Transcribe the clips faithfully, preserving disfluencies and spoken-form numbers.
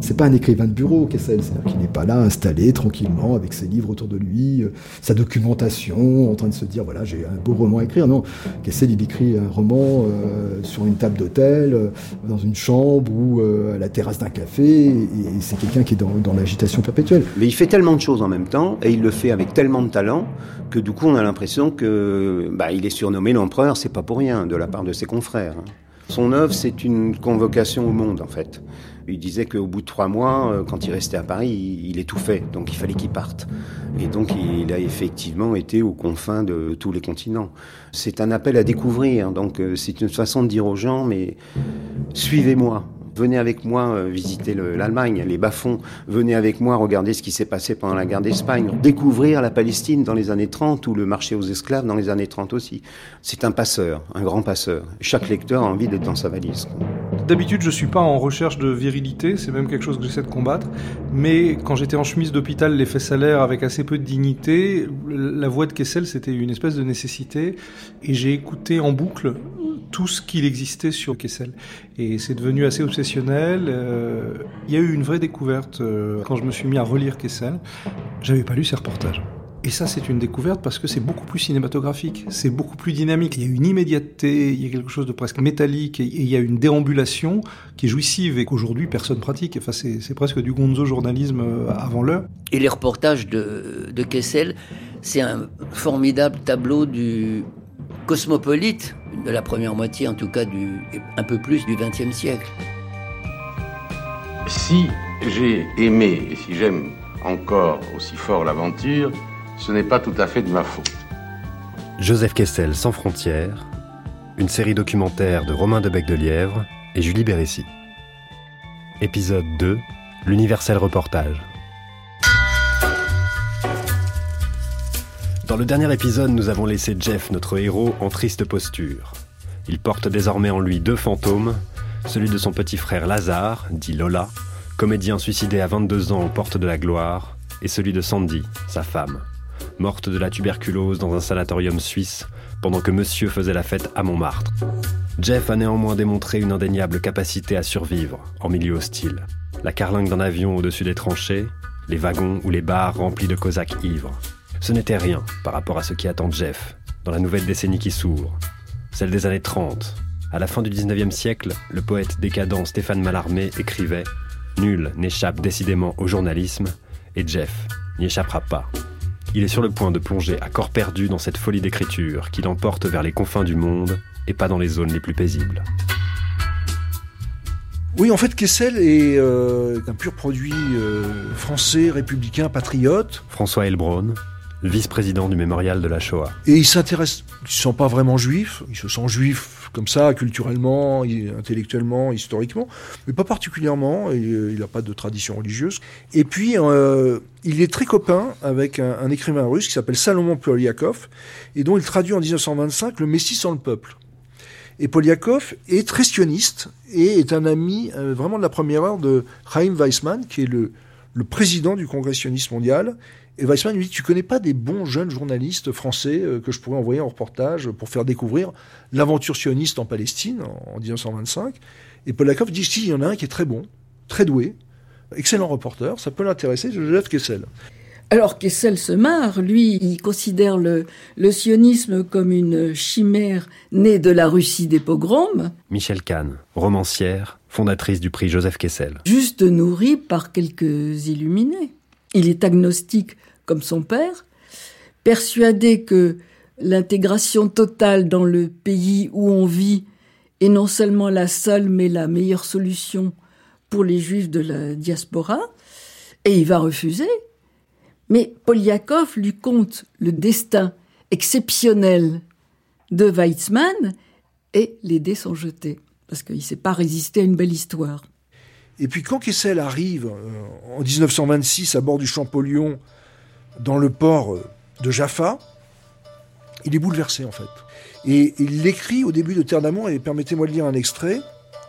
c'est pas un écrivain de bureau, Kessel. C'est-à-dire qu'il n'est pas là installé tranquillement avec ses livres autour de lui, euh, sa documentation, en train de se dire voilà, j'ai un beau roman à écrire. Non, Kessel, il écrit un roman euh, sur une table d'hôtel, euh, dans une chambre ou euh, à la terrasse d'un café, et, et c'est quelqu'un qui est dans, dans l'agitation perpétuelle. Mais il fait tellement de choses en même temps, et il le fait avec tellement de talent, que du coup on a l'impression que bah, il est surnommé l'empereur, c'est pas pour rien, de la part de ses confrères. Son œuvre, c'est une convocation au monde, en fait. Il disait qu'au bout de trois mois, quand il restait à Paris, il étouffait, donc il fallait qu'il parte. Et donc il a effectivement été aux confins de tous les continents. C'est un appel à découvrir, donc c'est une façon de dire aux gens, mais suivez-moi. Venez avec moi visiter le, l'Allemagne, les bas-fonds. Venez avec moi regarder ce qui s'est passé pendant la guerre d'Espagne. Découvrir la Palestine dans les années trente ou le marché aux esclaves dans les années trente aussi. C'est un passeur, un grand passeur. Chaque lecteur a envie d'être dans sa valise. D'habitude, je suis pas en recherche de virilité, c'est même quelque chose que j'essaie de combattre. Mais quand j'étais en chemise d'hôpital, l'effet salaire avec assez peu de dignité, la voix de Kessel, c'était une espèce de nécessité. Et j'ai écouté en boucle tout ce qu'il existait sur Kessel. Et c'est devenu assez obsessionnel. Euh, il y a eu une vraie découverte euh, quand je me suis mis à relire Kessel. J'avais pas lu ses reportages. Et ça, c'est une découverte parce que c'est beaucoup plus cinématographique, c'est beaucoup plus dynamique. Il y a une immédiateté, il y a quelque chose de presque métallique, et il y a une déambulation qui est jouissive et qu'aujourd'hui personne pratique. Enfin, c'est, c'est presque du gonzo journalisme avant l'heure. Et les reportages de, de Kessel, c'est un formidable tableau du cosmopolite, de la première moitié en tout cas, du, un peu plus du vingtième siècle. Si j'ai aimé et si j'aime encore aussi fort l'aventure, ce n'est pas tout à fait de ma faute. Joseph Kessel sans frontières, une série documentaire de Romain de Bec-de-Lièvre et Julie Bérécy. Épisode deux, l'universel reportage. Dans le dernier épisode, nous avons laissé Jeff, notre héros, en triste posture. Il porte désormais en lui deux fantômes, celui de son petit frère Lazare, dit Lola, comédien suicidé à vingt-deux ans aux portes de la gloire, et celui de Sandy, sa femme, morte de la tuberculose dans un sanatorium suisse pendant que monsieur faisait la fête à Montmartre. Jeff a néanmoins démontré une indéniable capacité à survivre en milieu hostile. La carlingue d'un avion au-dessus des tranchées, les wagons ou les bars remplis de cosaques ivres. Ce n'était rien par rapport à ce qui attend Jeff dans la nouvelle décennie qui s'ouvre, celle des années trente. À la fin du dix-neuvième siècle, le poète décadent Stéphane Mallarmé écrivait « Nul n'échappe décidément au journalisme, et Jeff n'y échappera pas ». Il est sur le point de plonger à corps perdu dans cette folie d'écriture qui l'emporte vers les confins du monde et pas dans les zones les plus paisibles. Oui, en fait, Kessel est euh, un pur produit euh, français, républicain, patriote. François Heilbronn, vice-président du mémorial de la Shoah. Et il s'intéresse, il ne se sent pas vraiment juif, il se sent juif comme ça, culturellement, intellectuellement, historiquement, mais pas particulièrement, il n'a pas de tradition religieuse. Et puis, euh, il est très copain avec un, un écrivain russe qui s'appelle Salomon Polyakov, et dont il traduit en dix-neuf cent vingt-cinq Le Messie sans le peuple. Et Polyakov est très sioniste, et est un ami euh, vraiment de la première heure de Chaim Weizmann, qui est le, le président du Congrès sioniste mondial. Et Weizmann lui dit, tu connais pas des bons jeunes journalistes français euh, que je pourrais envoyer en reportage pour faire découvrir l'aventure sioniste en Palestine en, en dix-neuf cent vingt-cinq. Et Polyakov dit, si, il y en a un qui est très bon, très doué, excellent reporter, ça peut l'intéresser, Joseph Kessel. Alors Kessel se marre, lui, il considère le, le sionisme comme une chimère née de la Russie des pogroms. Michel Kahn, romancière, fondatrice du prix Joseph Kessel. Juste nourrie par quelques illuminés. Il est agnostique comme son père, persuadé que l'intégration totale dans le pays où on vit est non seulement la seule, mais la meilleure solution pour les juifs de la diaspora, et il va refuser. Mais Polyakov lui conte le destin exceptionnel de Weizmann et les dés sont jetés, parce qu'il ne s'est pas résisté à une belle histoire. Et puis quand Kessel arrive euh, en dix-neuf cent vingt-six à bord du Champollion dans le port de Jaffa, il est bouleversé en fait. Et il l'écrit au début de Terre d'amour, et permettez-moi de lire un extrait.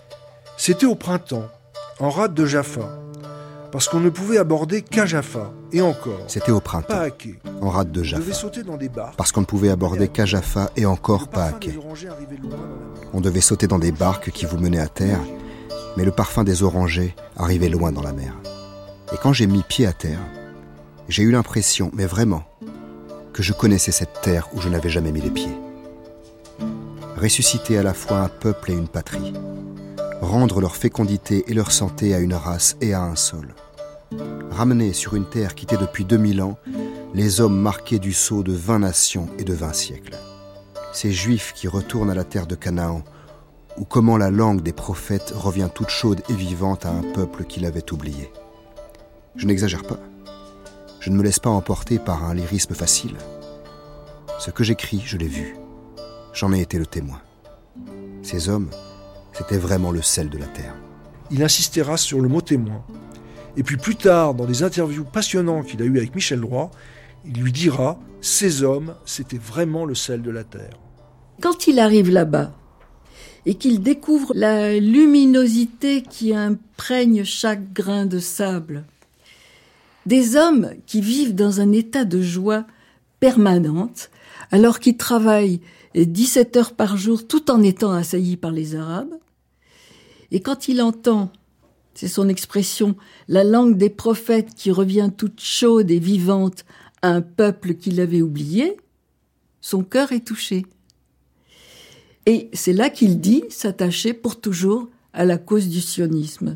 « C'était au printemps, en rade de Jaffa, parce qu'on ne pouvait aborder qu'à Jaffa, et encore. C'était au printemps, pas à quai. En rade de Jaffa, on devait sauter dans des barques, parce qu'on ne pouvait aborder qu'à Jaffa, et encore pas à quai. On devait sauter dans des barques qui vous menaient à terre, mais le parfum des orangers arrivait loin dans la mer. Et quand j'ai mis pied à terre, j'ai eu l'impression, mais vraiment, que je connaissais cette terre où je n'avais jamais mis les pieds. Ressusciter à la fois un peuple et une patrie, rendre leur fécondité et leur santé à une race et à un sol, ramener sur une terre quittée depuis deux mille ans les hommes marqués du sceau de vingt nations et de vingt siècles. Ces Juifs qui retournent à la terre de Canaan, ou comment la langue des prophètes revient toute chaude et vivante à un peuple qui l'avait oublié. Je n'exagère pas. Je ne me laisse pas emporter par un lyrisme facile. Ce que j'écris, je l'ai vu. J'en ai été le témoin. Ces hommes, c'était vraiment le sel de la terre. Il insistera sur le mot témoin. Et puis plus tard, dans des interviews passionnantes qu'il a eues avec Michel Droit, il lui dira « Ces hommes, c'était vraiment le sel de la terre ». Quand il arrive là-bas et qu'il découvre la luminosité qui imprègne chaque grain de sable, des hommes qui vivent dans un état de joie permanente, alors qu'ils travaillent dix-sept heures par jour tout en étant assaillis par les Arabes, et quand il entend, c'est son expression, la langue des prophètes qui revient toute chaude et vivante à un peuple qu'il avait oublié, son cœur est touché. Et c'est là qu'il dit s'attacher pour toujours à la cause du sionisme.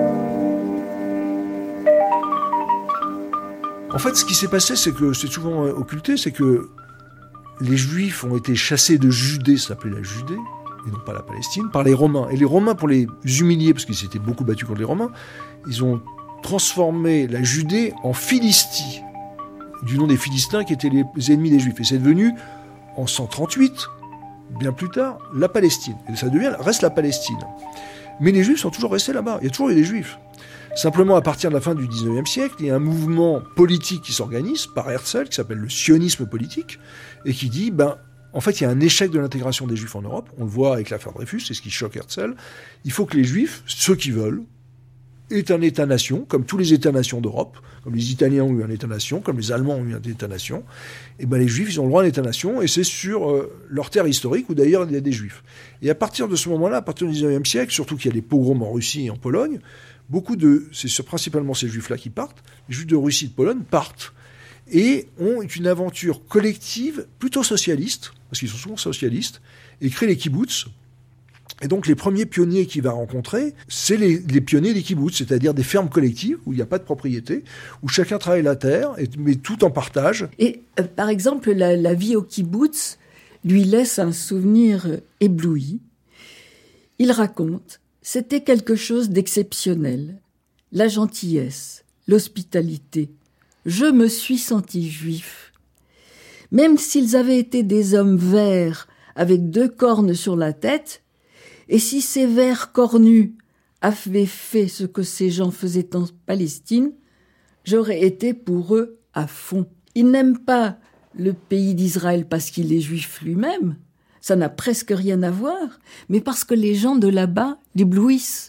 En fait, ce qui s'est passé, c'est que, c'est souvent occulté, c'est que les Juifs ont été chassés de Judée, ça s'appelait la Judée, et non pas la Palestine, par les Romains. Et les Romains, pour les humilier, parce qu'ils s'étaient beaucoup battus contre les Romains, ils ont transformé la Judée en Philistie, du nom des Philistins qui étaient les ennemis des Juifs. Et c'est devenu, en cent trente-huit, bien plus tard, la Palestine. Et ça devient, reste la Palestine. Mais les Juifs sont toujours restés là-bas. Il y a toujours eu des Juifs. Simplement, à partir de la fin du dix-neuvième siècle, il y a un mouvement politique qui s'organise par Herzl, qui s'appelle le sionisme politique, et qui dit, ben, en fait, il y a un échec de l'intégration des Juifs en Europe. On le voit avec l'affaire Dreyfus, c'est ce qui choque Herzl. Il faut que les Juifs, ceux qui veulent, aient un État-nation, comme tous les États-nations d'Europe, comme les Italiens ont eu un État-nation, comme les Allemands ont eu un État-nation. Et ben, les Juifs, ils ont le droit à un État-nation, et c'est sur euh, leur terre historique, où d'ailleurs il y a des Juifs. Et à partir de ce moment-là, à partir du dix-neuvième siècle, surtout qu'il y a des pogroms en Russie et en Pologne, beaucoup de, c'est principalement ces Juifs-là qui partent, les Juifs de Russie et de Pologne partent, et ont une aventure collective plutôt socialiste, parce qu'ils sont souvent socialistes, et créent les kibbutz. Et donc les premiers pionniers qu'il va rencontrer, c'est les, les pionniers des kibbutz, c'est-à-dire des fermes collectives où il n'y a pas de propriété, où chacun travaille la terre, et, mais tout en partage. Et euh, par exemple, la, la vie au kibbutz lui laisse un souvenir ébloui. Il raconte, c'était quelque chose d'exceptionnel. La gentillesse, l'hospitalité. Je me suis senti juif. Même s'ils avaient été des hommes verts avec deux cornes sur la tête, et si ces vers cornus avaient fait ce que ces gens faisaient en Palestine, j'aurais été pour eux à fond. Ils n'aiment pas le pays d'Israël parce qu'il est juif lui-même, ça n'a presque rien à voir, mais parce que les gens de là-bas l'éblouissent.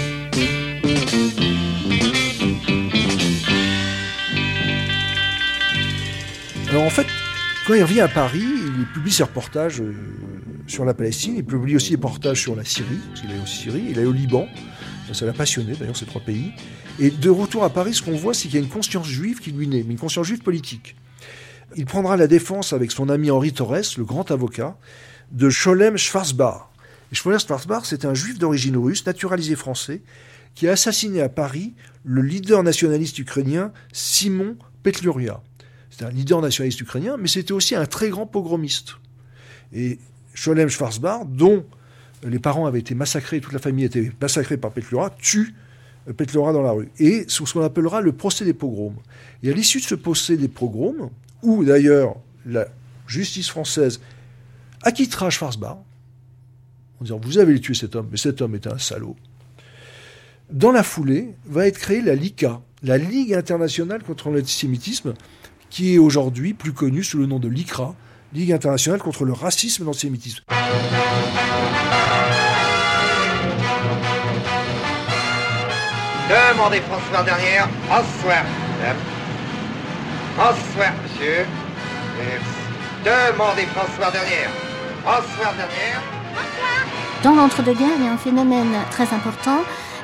Alors en fait, quand il revient à Paris, il publie ses reportages euh, sur la Palestine, il publie aussi des reportages sur la Syrie, parce qu'il est au Syrie, il est au Liban, ça l'a passionné d'ailleurs ces trois pays. Et de retour à Paris, ce qu'on voit, c'est qu'il y a une conscience juive qui lui naît, mais une conscience juive politique. Il prendra la défense avec son ami Henri Torres, le grand avocat, de Sholem Schwarzbach. Et Sholem Schwarzbach, c'est un juif d'origine russe, naturalisé français, qui a assassiné à Paris le leader nationaliste ukrainien Simon Petliuria. C'était un leader nationaliste ukrainien, mais c'était aussi un très grand pogromiste. Et Sholem Schwarzbach, dont les parents avaient été massacrés, toute la famille a été massacrée par Petliura, tue Petliura dans la rue. Et c'est ce qu'on appellera le procès des pogroms. Et à l'issue de ce procès des pogroms, où d'ailleurs la justice française acquittera Schwarzbach, en disant « vous avez tué cet homme, mais cet homme était un salaud », dans la foulée va être créée la LICA, la Ligue internationale contre l'antisémitisme, qui est aujourd'hui plus connue sous le nom de l'I C R A, Ligue internationale contre le racisme et l'antisémitisme. Demandez François dernière. Bonsoir, madame. Bonsoir, monsieur. Merci. Demandez François dernière. Bonsoir dernière. Dans l'entre-deux-guerres, il y a un phénomène très important,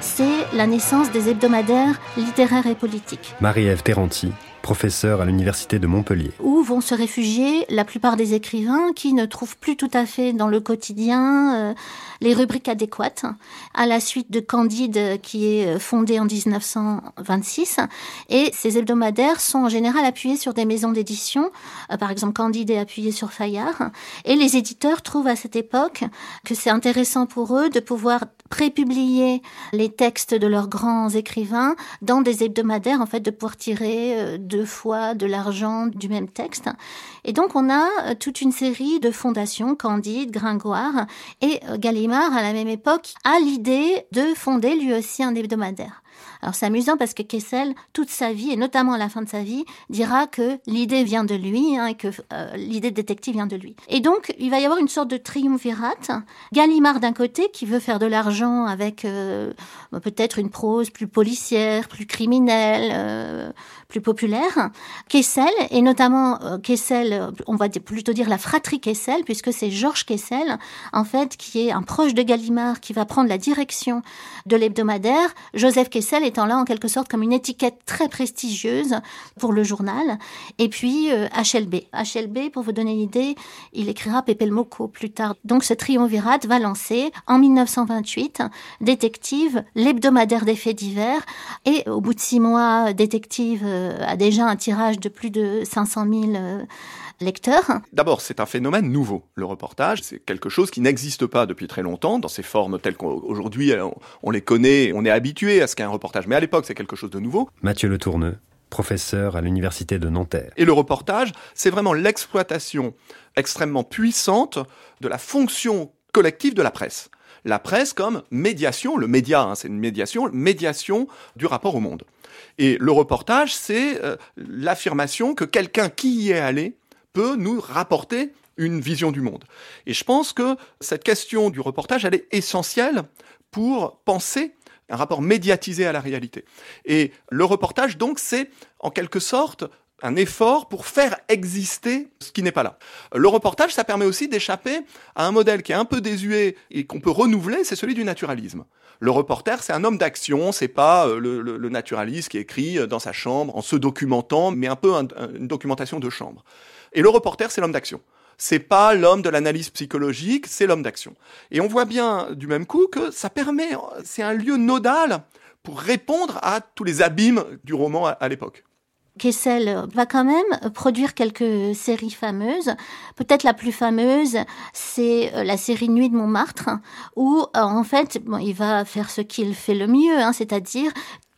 c'est la naissance des hebdomadaires littéraires et politiques. Marie-Ève Terranti, professeure à l'université de Montpellier. Où vont se réfugier la plupart des écrivains qui ne trouvent plus tout à fait dans le quotidien euh, les rubriques adéquates, à la suite de Candide qui est fondé en dix-neuf cent vingt-six. Et ces hebdomadaires sont en général appuyés sur des maisons d'édition. Euh, par exemple, Candide est appuyé sur Fayard. Et les éditeurs trouvent à cette époque que c'est intéressant pour eux de pouvoir prépublier les textes de leurs grands écrivains dans des hebdomadaires, en fait, de pouvoir tirer euh, deux fois de l'argent du même texte. Et donc, on a euh, toute une série de fondations, Candide, Gringoire, et euh, Gallimard, à la même époque, a l'idée de fonder lui aussi un hebdomadaire. Alors c'est amusant parce que Kessel, toute sa vie, et notamment à la fin de sa vie, dira que l'idée vient de lui, hein, et que euh, l'idée de détective vient de lui. Et donc, il va y avoir une sorte de triumvirate. Gallimard d'un côté, qui veut faire de l'argent avec euh, peut-être une prose plus policière, plus criminelle, euh, plus populaire. Kessel, et notamment euh, Kessel, on va plutôt dire la fratrie Kessel, puisque c'est Georges Kessel, en fait, qui est un proche de Gallimard, qui va prendre la direction de l'hebdomadaire. Joseph Kessel étant là en quelque sorte comme une étiquette très prestigieuse pour le journal. Et puis euh, H L B. H L B, pour vous donner une idée, il écrira Pépé le Mocco plus tard. Donc ce triumvirate va lancer en dix-neuf cent vingt-huit Détective, l'hebdomadaire des faits divers. Et au bout de six mois, Détective euh, a déjà un tirage de plus de cinq cent mille euh, lecteurs. D'abord, c'est un phénomène nouveau, le reportage. C'est quelque chose qui n'existe pas depuis très longtemps, dans ces formes telles qu'aujourd'hui, on, on les connaît, on est habitué à ce qu'est un reportage. Mais à l'époque, c'est quelque chose de nouveau. Mathieu Le Tourneux, professeur à l'université de Nanterre. Et le reportage, c'est vraiment l'exploitation extrêmement puissante de la fonction collective de la presse. La presse comme médiation, le média, hein, c'est une médiation, médiation du rapport au monde. Et le reportage, c'est euh, l'affirmation que quelqu'un qui y est allé peut nous rapporter une vision du monde. Et je pense que cette question du reportage, elle est essentielle pour penser un rapport médiatisé à la réalité. Et le reportage, donc, c'est en quelque sorte un effort pour faire exister ce qui n'est pas là. Le reportage, ça permet aussi d'échapper à un modèle qui est un peu désuet et qu'on peut renouveler, c'est celui du naturalisme. Le reporter, c'est un homme d'action, c'est pas le, le, le naturaliste qui écrit dans sa chambre en se documentant, mais un peu un, une documentation de chambre. Et le reporter, c'est l'homme d'action. C'est pas l'homme de l'analyse psychologique, c'est l'homme d'action. Et on voit bien du même coup que ça permet, c'est un lieu nodal pour répondre à tous les abîmes du roman à, à l'époque. Kessel va quand même produire quelques séries fameuses. Peut-être la plus fameuse, c'est la série Nuit de Montmartre, où en fait, bon, il va faire ce qu'il fait le mieux, hein, c'est-à-dire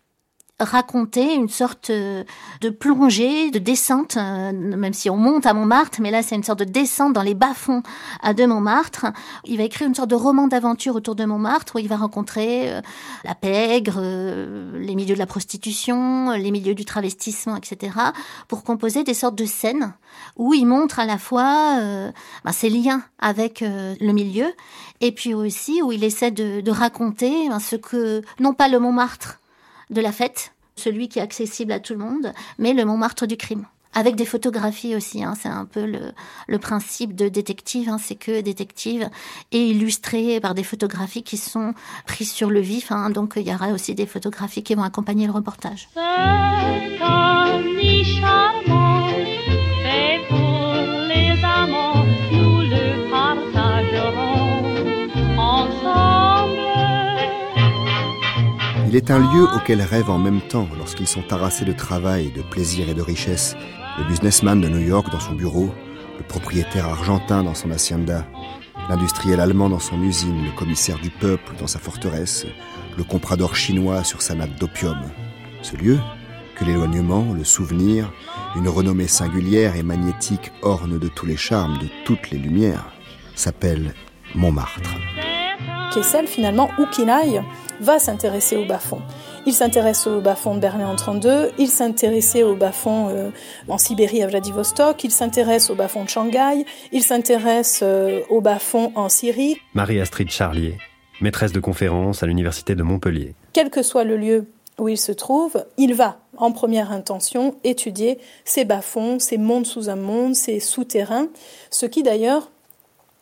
raconter une sorte de plongée, de descente, même si on monte à Montmartre, mais là c'est une sorte de descente dans les bas-fonds de Montmartre. Il va écrire une sorte de roman d'aventure autour de Montmartre où il va rencontrer la pègre, les milieux de la prostitution, les milieux du travestissement, et cetera, pour composer des sortes de scènes où il montre à la fois euh, ben, ses liens avec euh, le milieu, et puis aussi où il essaie de, de raconter ben, ce que, non pas le Montmartre de la fête, celui qui est accessible à tout le monde, mais le Montmartre du crime. Avec des photographies aussi, hein, c'est un peu le, le principe de détective, hein, c'est que détective est illustré par des photographies qui sont prises sur le vif, hein, donc il y aura aussi des photographies qui vont accompagner le reportage. C'est un nid charmant, fait pour les amants, nous le partagerons ensemble. Il est un lieu auquel rêvent en même temps, lorsqu'ils sont harassés de travail, de plaisir et de richesse, le businessman de New York dans son bureau, le propriétaire argentin dans son hacienda, l'industriel allemand dans son usine, le commissaire du peuple dans sa forteresse, le comprador chinois sur sa nappe d'opium. Ce lieu, que l'éloignement, le souvenir, une renommée singulière et magnétique orne de tous les charmes, de toutes les lumières, s'appelle Montmartre. Kessel, finalement, où qu'il aille, va s'intéresser au bas-fond. Il s'intéresse au bas-fond de Berlin en trente-deux, il s'intéressait au bas-fond euh, en Sibérie à Vladivostok, il s'intéresse au bas-fond de Shanghai, il s'intéresse euh, au bas-fond en Syrie. Marie-Astrid Charlier, maîtresse de conférences à l'université de Montpellier. Quel que soit le lieu où il se trouve, il va, en première intention, étudier ces bas-fonds, ces mondes sous un monde, ces souterrains, ce qui d'ailleurs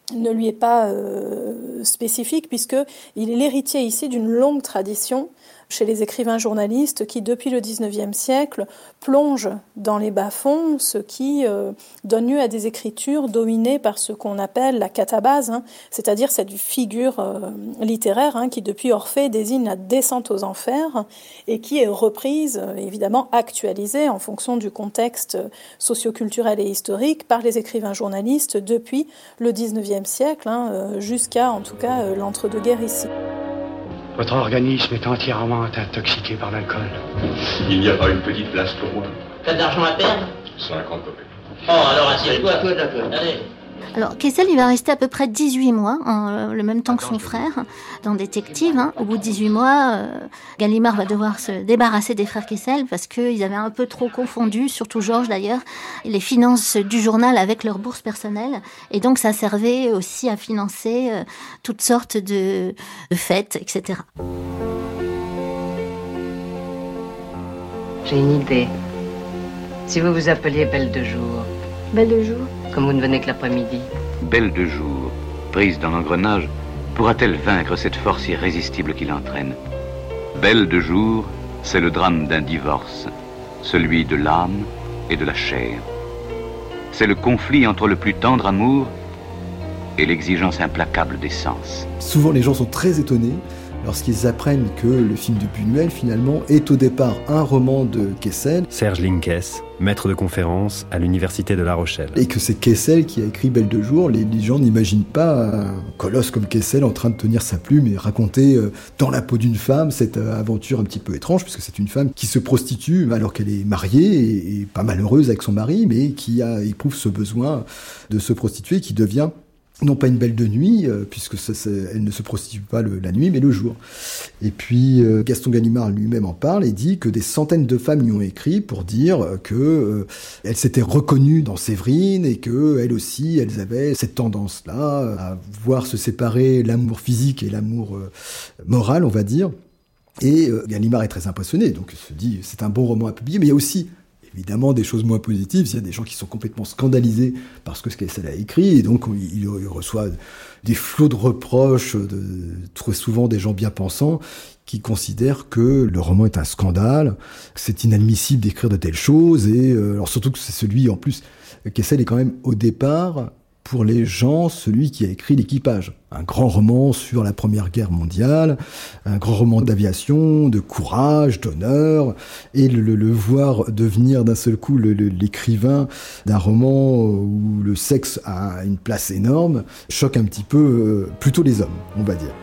ne lui est pas euh, spécifique, puisqu'il est l'héritier ici d'une longue tradition chez les écrivains journalistes qui, depuis le dix-neuvième siècle, plongent dans les bas-fonds, ce qui euh, donne lieu à des écritures dominées par ce qu'on appelle la catabase, hein, c'est-à-dire cette figure euh, littéraire hein, qui, depuis Orphée, désigne la descente aux enfers et qui est reprise, euh, évidemment actualisée en fonction du contexte socioculturel et historique par les écrivains journalistes depuis le dix-neuvième siècle, hein, euh, jusqu'à, en tout cas, euh, l'entre-deux-guerres ici. Votre organisme est entièrement intoxiqué par l'alcool. Il n'y a pas une petite place pour moi. T'as de l'argent à perdre? cinquante copies. Oh, alors assieds-toi. Allez. Alors, Kessel, il va rester à peu près dix-huit mois, en, le même temps que son frère, dans Détective. Hein. Au bout de dix-huit mois, euh, Gallimard va devoir se débarrasser des frères Kessel parce qu'ils avaient un peu trop confondu, surtout Georges d'ailleurs, les finances du journal avec leurs bourses personnelles. Et donc, ça servait aussi à financer euh, toutes sortes de, de fêtes, et cetera. J'ai une idée. Si vous vous appeliez Belle de Jour. Belle de Jour? Comme vous ne venez que l'après-midi. Belle de Jour, prise dans l'engrenage, pourra-t-elle vaincre cette force irrésistible qui l'entraîne? Belle de Jour, c'est le drame d'un divorce, celui de l'âme et de la chair. C'est le conflit entre le plus tendre amour et l'exigence implacable des sens. Souvent les gens sont très étonnés lorsqu'ils apprennent que le film de Buñuel, finalement, est au départ un roman de Kessel. Serge Linkes, maître de conférence à l'université de La Rochelle. Et que c'est Kessel qui a écrit Belle de Jour. Les, les gens n'imaginent pas un colosse comme Kessel en train de tenir sa plume et raconter euh, dans la peau d'une femme cette euh, aventure un petit peu étrange, puisque c'est une femme qui se prostitue alors qu'elle est mariée et, et pas malheureuse avec son mari, mais qui a, éprouve ce besoin de se prostituer, qui devient non pas une belle de nuit, euh, puisque ça, elle ne se prostitue pas le, la nuit, mais le jour. Et puis euh, Gaston Gallimard lui-même en parle et dit que des centaines de femmes lui ont écrit pour dire que euh, elles s'étaient reconnues dans Séverine et que elles aussi, elles avaient cette tendance-là à voir se séparer l'amour physique et l'amour euh, moral, on va dire. Et euh, Gallimard est très impressionné, donc il se dit c'est un bon roman à publier, mais il y a aussi évidemment des choses moins positives. Il y a des gens qui sont complètement scandalisés parce que ce qu'elle a écrit, et donc il, il reçoit des flots de reproches, de, très souvent des gens bien pensants, qui considèrent que le roman est un scandale, que c'est inadmissible d'écrire de telles choses, et euh, alors surtout que c'est celui, en plus, Kessel est quand même au départ, pour les gens, celui qui a écrit L'Équipage. Un grand roman sur la Première Guerre mondiale, un grand roman d'aviation, de courage, d'honneur, et le, le, le voir devenir d'un seul coup le, le, l'écrivain d'un roman où le sexe a une place énorme, choque un petit peu euh, plutôt les hommes, on va dire.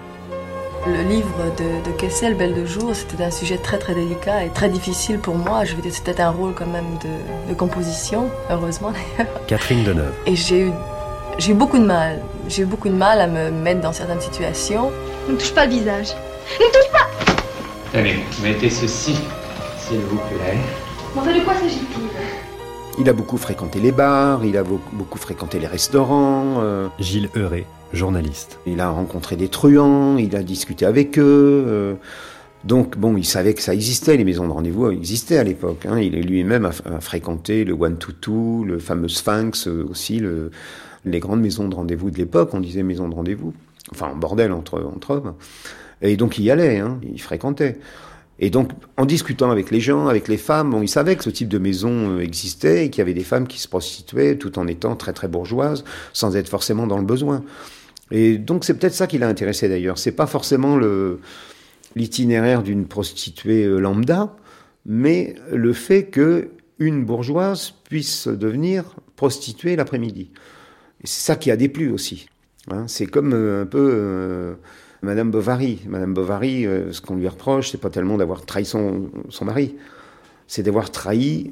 Le livre de, de Kessel, Belle de Jour, c'était un sujet très très délicat et très difficile pour moi. Je veux dire, c'était un rôle quand même de, de composition, heureusement d'ailleurs. Catherine Deneuve. Et j'ai eu J'ai eu beaucoup de mal. J'ai eu beaucoup de mal à me mettre dans certaines situations. Ne me touche pas le visage. Ne me touche pas! Tenez, mettez ceci, s'il vous plaît. Mais enfin, de quoi s'agit-il? Il a beaucoup fréquenté les bars, il a beaucoup fréquenté les restaurants. Euh... Gilles Heuret, journaliste. Il a rencontré des truands, il a discuté avec eux. Euh... Donc, bon, il savait que ça existait, les maisons de rendez-vous existaient à l'époque. Hein. Il lui-même a, a fréquenté le One Two Two, le fameux Sphinx aussi, le... les grandes maisons de rendez-vous de l'époque, on disait maisons de rendez-vous, enfin en bordel entre, entre hommes. Et donc il y allait, hein, il fréquentait. Et donc en discutant avec les gens, avec les femmes, bon, il savait que ce type de maison existait et qu'il y avait des femmes qui se prostituaient tout en étant très très bourgeoises, sans être forcément dans le besoin. Et donc c'est peut-être ça qui l'a intéressé d'ailleurs. C'est pas forcément le, l'itinéraire d'une prostituée lambda, mais le fait qu'une bourgeoise puisse devenir prostituée l'après-midi. Et c'est ça qui a déplu aussi. Hein, c'est comme euh, un peu euh, Madame Bovary. Madame Bovary, euh, ce qu'on lui reproche, c'est pas tellement d'avoir trahi son, son mari, c'est d'avoir trahi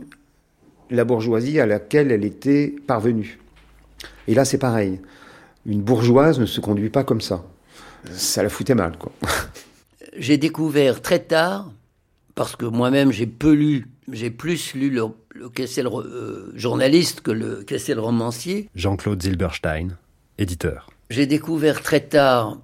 la bourgeoisie à laquelle elle était parvenue. Et là, c'est pareil. Une bourgeoise ne se conduit pas comme ça. Ça la foutait mal, quoi. J'ai découvert très tard, parce que moi-même j'ai peu lu, j'ai plus lu le, le Kessel euh, journaliste que le Kessel romancier. Jean-Claude Zilberstein, éditeur. J'ai découvert très tard,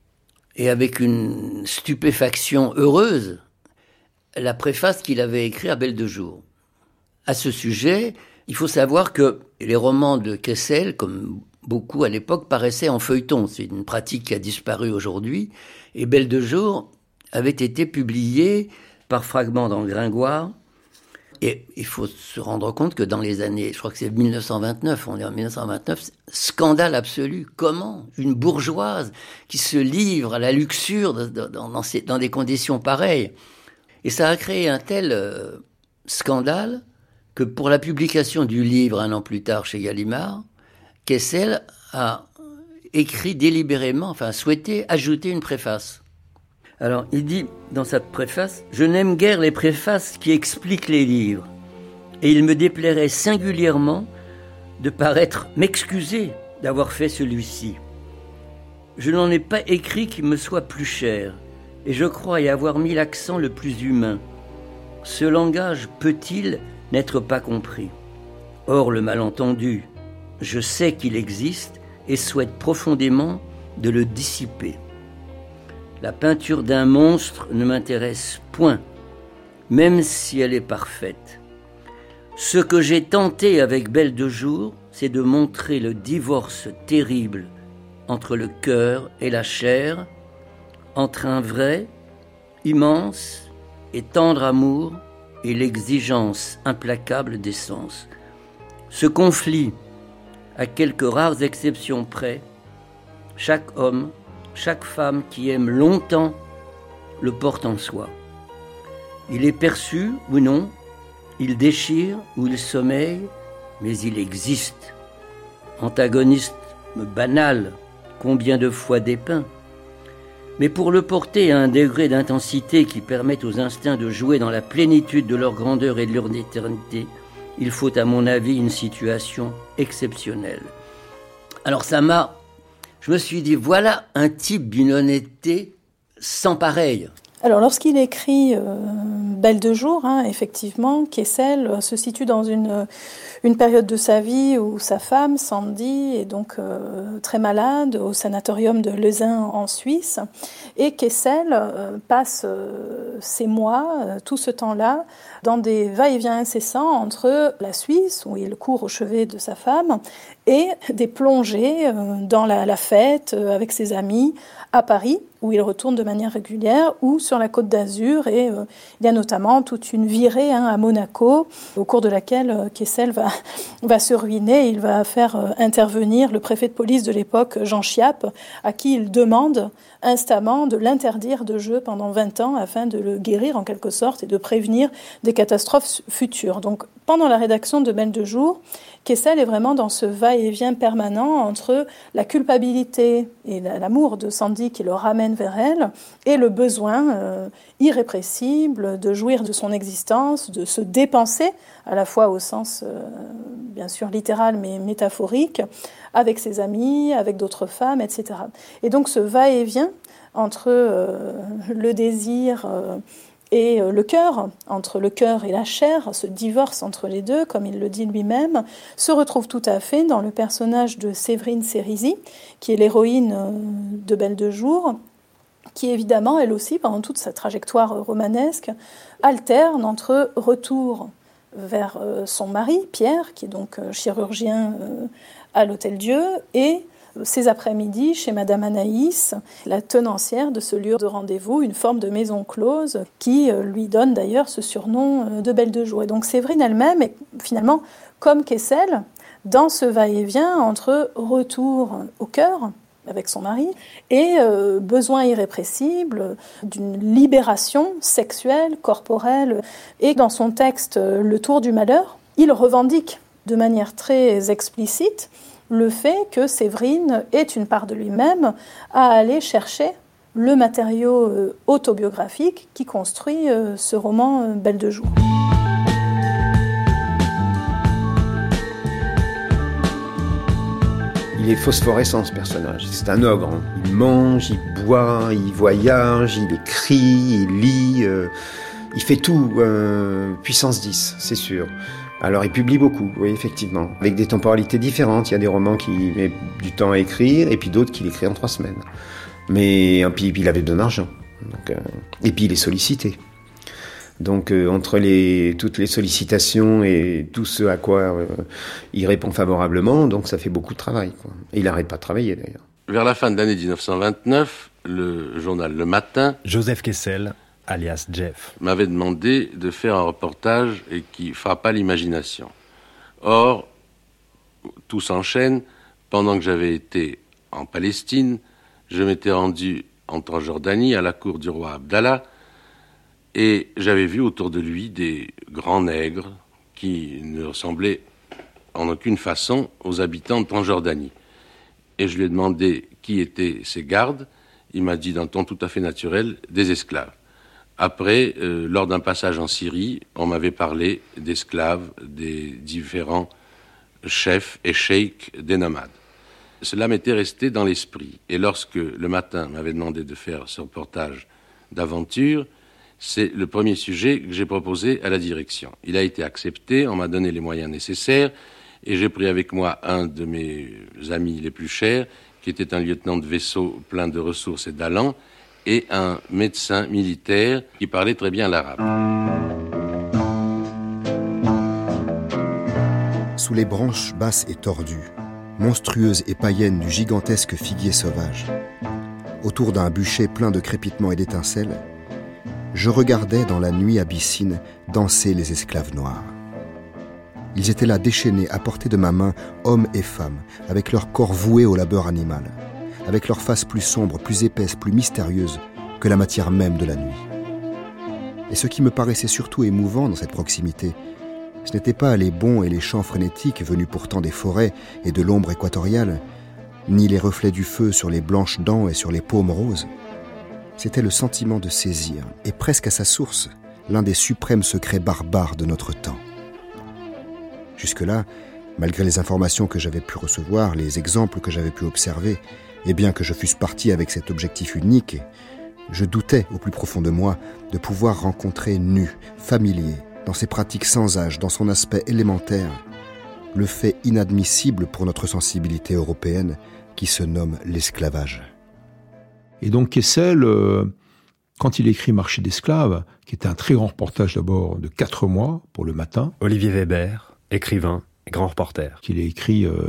et avec une stupéfaction heureuse, la préface qu'il avait écrite à Belle de Jour. À ce sujet, il faut savoir que les romans de Kessel, comme beaucoup à l'époque paraissaient en feuilleton. C'est une pratique qui a disparu aujourd'hui. Et Belle de jour avait été publiée par fragments dans le Gringoire. Et il faut se rendre compte que dans les années, je crois que c'est mille neuf cent vingt-neuf, on est en mille neuf cent vingt-neuf, scandale absolu. Comment une bourgeoise qui se livre à la luxure dans, dans, dans, ces, dans des conditions pareilles. Et ça a créé un tel euh, scandale que pour la publication du livre un an plus tard chez Gallimard, Kessel a écrit délibérément, enfin souhaité ajouter une préface. Alors, il dit dans sa préface « Je n'aime guère les préfaces qui expliquent les livres, et il me déplairait singulièrement de paraître m'excuser d'avoir fait celui-ci. Je n'en ai pas écrit qui me soit plus cher, et je crois y avoir mis l'accent le plus humain. Ce langage peut-il n'être pas compris? Or, le malentendu, je sais qu'il existe et souhaite profondément de le dissiper. La peinture d'un monstre ne m'intéresse point, même si elle est parfaite. Ce que j'ai tenté avec Belle de jour, c'est de montrer le divorce terrible entre le cœur et la chair, entre un vrai, immense et tendre amour et l'exigence implacable des sens. Ce conflit, à quelques rares exceptions près, chaque homme, chaque femme qui aime longtemps le porte en soi. Il est perçu ou non, il déchire ou il sommeille, mais il existe. Antagonisme banal, combien de fois dépeint. Mais pour le porter à un degré d'intensité qui permette aux instincts de jouer dans la plénitude de leur grandeur et de leur éternité, il faut à mon avis une situation exceptionnelle. Alors ça m'a... Je me suis dit, voilà un type d'une honnêteté sans pareil. Alors, lorsqu'il écrit euh, Belle de jour, hein, effectivement, Kessel se situe dans une, une période de sa vie où sa femme, Sandy, est donc euh, très malade au sanatorium de Leuzen en Suisse. Et Kessel euh, passe euh, ces mois, euh, tout ce temps-là, dans des va-et-vient incessants entre la Suisse, où il court au chevet de sa femme, et des plongées euh, dans la, la fête euh, avec ses amis à Paris, où il retourne de manière régulière, ou sur la Côte d'Azur. Et euh, il y a notamment toute une virée hein, à Monaco, au cours de laquelle euh, Kessel va, va se ruiner. Il va faire euh, intervenir le préfet de police de l'époque, Jean Chiappe, à qui il demande instamment de l'interdire de jeu pendant vingt ans afin de le guérir en quelque sorte et de prévenir des catastrophes futures. Donc pendant la rédaction de Belle de jour, Kessel est vraiment dans ce va-et-vient permanent entre la culpabilité et l'amour de Sandy qui le ramène vers elle et le besoin euh, irrépressible de jouir de son existence, de se dépenser, à la fois au sens euh, bien sûr littéral mais métaphorique, avec ses amis, avec d'autres femmes, et cetera. Et donc ce va-et-vient entre euh, le désir euh, et le cœur, entre le cœur et la chair, ce divorce entre les deux, comme il le dit lui-même, se retrouve tout à fait dans le personnage de Séverine Cérizy, qui est l'héroïne de Belle de jour, qui évidemment, elle aussi, pendant toute sa trajectoire romanesque, alterne entre retour vers son mari, Pierre, qui est donc chirurgien à l'Hôtel-Dieu, et ces après-midi chez Madame Anaïs, la tenancière de ce lieu de rendez-vous, une forme de maison close qui lui donne d'ailleurs ce surnom de Belle de jour. Et donc Séverine elle-même est finalement comme Kessel dans ce va-et-vient entre retour au cœur avec son mari et euh, besoin irrépressible d'une libération sexuelle, corporelle. Et dans son texte « Le tour du malheur », il revendique de manière très explicite le fait que Séverine est une part de lui-même à aller chercher le matériau autobiographique qui construit ce roman Belle de jour. Il est phosphorescent ce personnage, c'est un ogre. Hein. Il mange, il boit, il voyage, il écrit, il lit, euh, il fait tout, euh, puissance dix, c'est sûr. Alors il publie beaucoup, oui effectivement, avec des temporalités différentes. Il y a des romans qui mettent du temps à écrire et puis d'autres qu'il écrit en trois semaines. Mais puis, puis il avait besoin d'argent, donc, euh, et puis il est sollicité. Donc euh, entre les, toutes les sollicitations et tout ce à quoi euh, il répond favorablement, donc ça fait beaucoup de travail, quoi. Et il n'arrête pas de travailler d'ailleurs. Vers la fin de l'année dix-neuf cent vingt-neuf, le journal Le Matin, Joseph Kessel, alias Jeff, m'avait demandé de faire un reportage et qui frappa l'imagination. Or, tout s'enchaîne. Pendant que j'avais été en Palestine, je m'étais rendu en Transjordanie à la cour du roi Abdallah et j'avais vu autour de lui des grands nègres qui ne ressemblaient en aucune façon aux habitants de Transjordanie. Et je lui ai demandé qui étaient ces gardes. Il m'a dit d'un ton tout à fait naturel, des esclaves. Après, euh, lors d'un passage en Syrie, on m'avait parlé d'esclaves, des différents chefs et cheikhs des nomades. Cela m'était resté dans l'esprit. Et lorsque Le Matin m'avait demandé de faire ce reportage d'aventure, c'est le premier sujet que j'ai proposé à la direction. Il a été accepté, on m'a donné les moyens nécessaires, et j'ai pris avec moi un de mes amis les plus chers, qui était un lieutenant de vaisseau plein de ressources et d'allant, et un médecin militaire qui parlait très bien l'arabe. Sous les branches basses et tordues, monstrueuses et païennes du gigantesque figuier sauvage, autour d'un bûcher plein de crépitements et d'étincelles, je regardais dans la nuit abyssine danser les esclaves noirs. Ils étaient là déchaînés à portée de ma main, hommes et femmes, avec leur corps voué au labeur animal, avec leur face plus sombre, plus épaisse, plus mystérieuse que la matière même de la nuit. Et ce qui me paraissait surtout émouvant dans cette proximité, ce n'étaient pas les bonds et les chants frénétiques venus pourtant des forêts et de l'ombre équatoriale, ni les reflets du feu sur les blanches dents et sur les paumes roses. C'était le sentiment de saisir, et presque à sa source, l'un des suprêmes secrets barbares de notre temps. Jusque-là, malgré les informations que j'avais pu recevoir, les exemples que j'avais pu observer, et bien que je fusse parti avec cet objectif unique, je doutais au plus profond de moi de pouvoir rencontrer nu, familier, dans ses pratiques sans âge, dans son aspect élémentaire, le fait inadmissible pour notre sensibilité européenne qui se nomme l'esclavage. Et donc Kessel, euh, quand il écrit Marché d'esclaves, qui était un très grand reportage d'abord de quatre mois pour Le Matin. Olivier Weber, écrivain et grand reporter. Qu'il a écrit euh,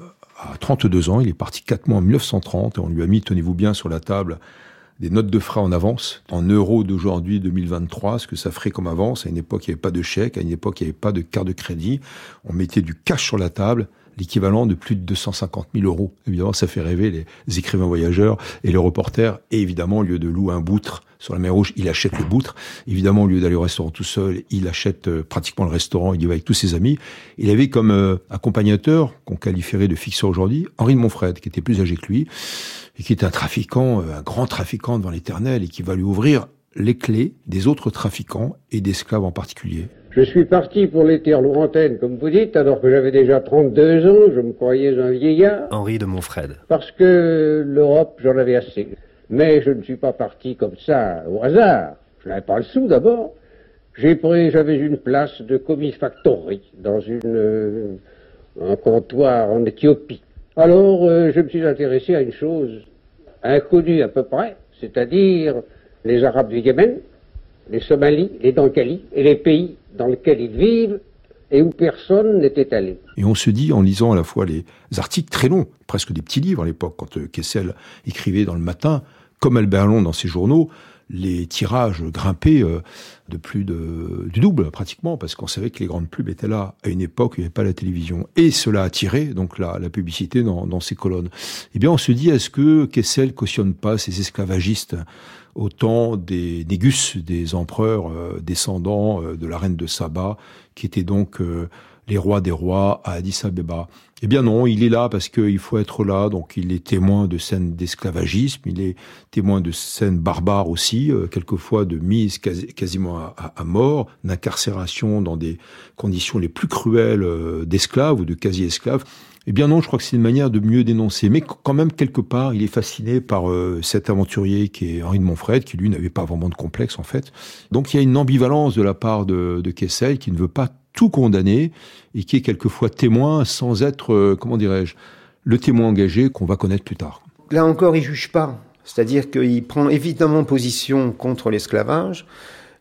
à trente-deux ans, il est parti quatre mois en mille neuf cent trente, et on lui a mis, tenez-vous bien, sur la table des notes de frais en avance, en euros d'aujourd'hui, deux mille vingt-trois, ce que ça ferait comme avance. À une époque, il n'y avait pas de chèque, à une époque, il n'y avait pas de carte de crédit. On mettait du cash sur la table, l'équivalent de plus de deux cent cinquante mille euros. Évidemment, ça fait rêver les écrivains voyageurs et le reporter. Et évidemment, au lieu de louer un boutre sur la mer Rouge, il achète le boutre. Évidemment, au lieu d'aller au restaurant tout seul, il achète euh, pratiquement le restaurant, il y va avec tous ses amis. Il avait comme euh, accompagnateur, qu'on qualifierait de fixeur aujourd'hui, Henri de Montfred, qui était plus âgé que lui, et qui était un trafiquant, euh, un grand trafiquant devant l'éternel, et qui va lui ouvrir les clés des autres trafiquants et d'esclaves en particulier. Je suis parti pour les terres lointaines, comme vous dites, alors que j'avais déjà trente-deux ans, je me croyais un vieillard. Henri de Montfred. Parce que l'Europe, j'en avais assez. Mais je ne suis pas parti comme ça, au hasard. Je n'avais pas le sou d'abord. J'ai pris, j'avais une place de commis factory dans une, euh, un comptoir en Éthiopie. Alors, euh, je me suis intéressé à une chose inconnue à peu près, c'est-à-dire les Arabes du Yémen, les Somalis, les Dankali et les pays dans lesquels ils vivent et où personne n'était allé. Et on se dit, en lisant à la fois les articles très longs, presque des petits livres à l'époque, quand euh, Kessel écrivait dans Le Matin, comme Albert Long dans ses journaux, les tirages grimpaient euh, de plus de, du double pratiquement, parce qu'on savait que les grandes pubs étaient là à une époque où il n'y avait pas la télévision. Et cela attirait donc la, la publicité dans, dans ces colonnes. Eh bien on se dit, est-ce que Kessel cautionne pas ces esclavagistes au temps des Négus, des empereurs euh, descendants euh, de la reine de Saba, qui étaient donc euh, les rois des rois à Addis Abeba? Eh bien non, il est là parce qu'il faut être là, donc il est témoin de scènes d'esclavagisme, il est témoin de scènes barbares aussi, euh, quelquefois de mise quasi, quasiment à, à, à mort, d'incarcération dans des conditions les plus cruelles euh, d'esclaves ou de quasi-esclaves. Eh bien non, je crois que c'est une manière de mieux dénoncer. Mais quand même, quelque part, il est fasciné par euh, cet aventurier qui est Henri de Montfred, qui lui n'avait pas vraiment de complexe en fait. Donc il y a une ambivalence de la part de, de Kessel qui ne veut pas tout condamner et qui est quelquefois témoin sans être, euh, comment dirais-je, le témoin engagé qu'on va connaître plus tard. Là encore, il juge pas. C'est-à-dire qu'il prend évidemment position contre l'esclavage,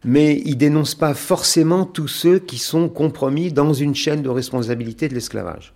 mais il dénonce pas forcément tous ceux qui sont compromis dans une chaîne de responsabilité de l'esclavage.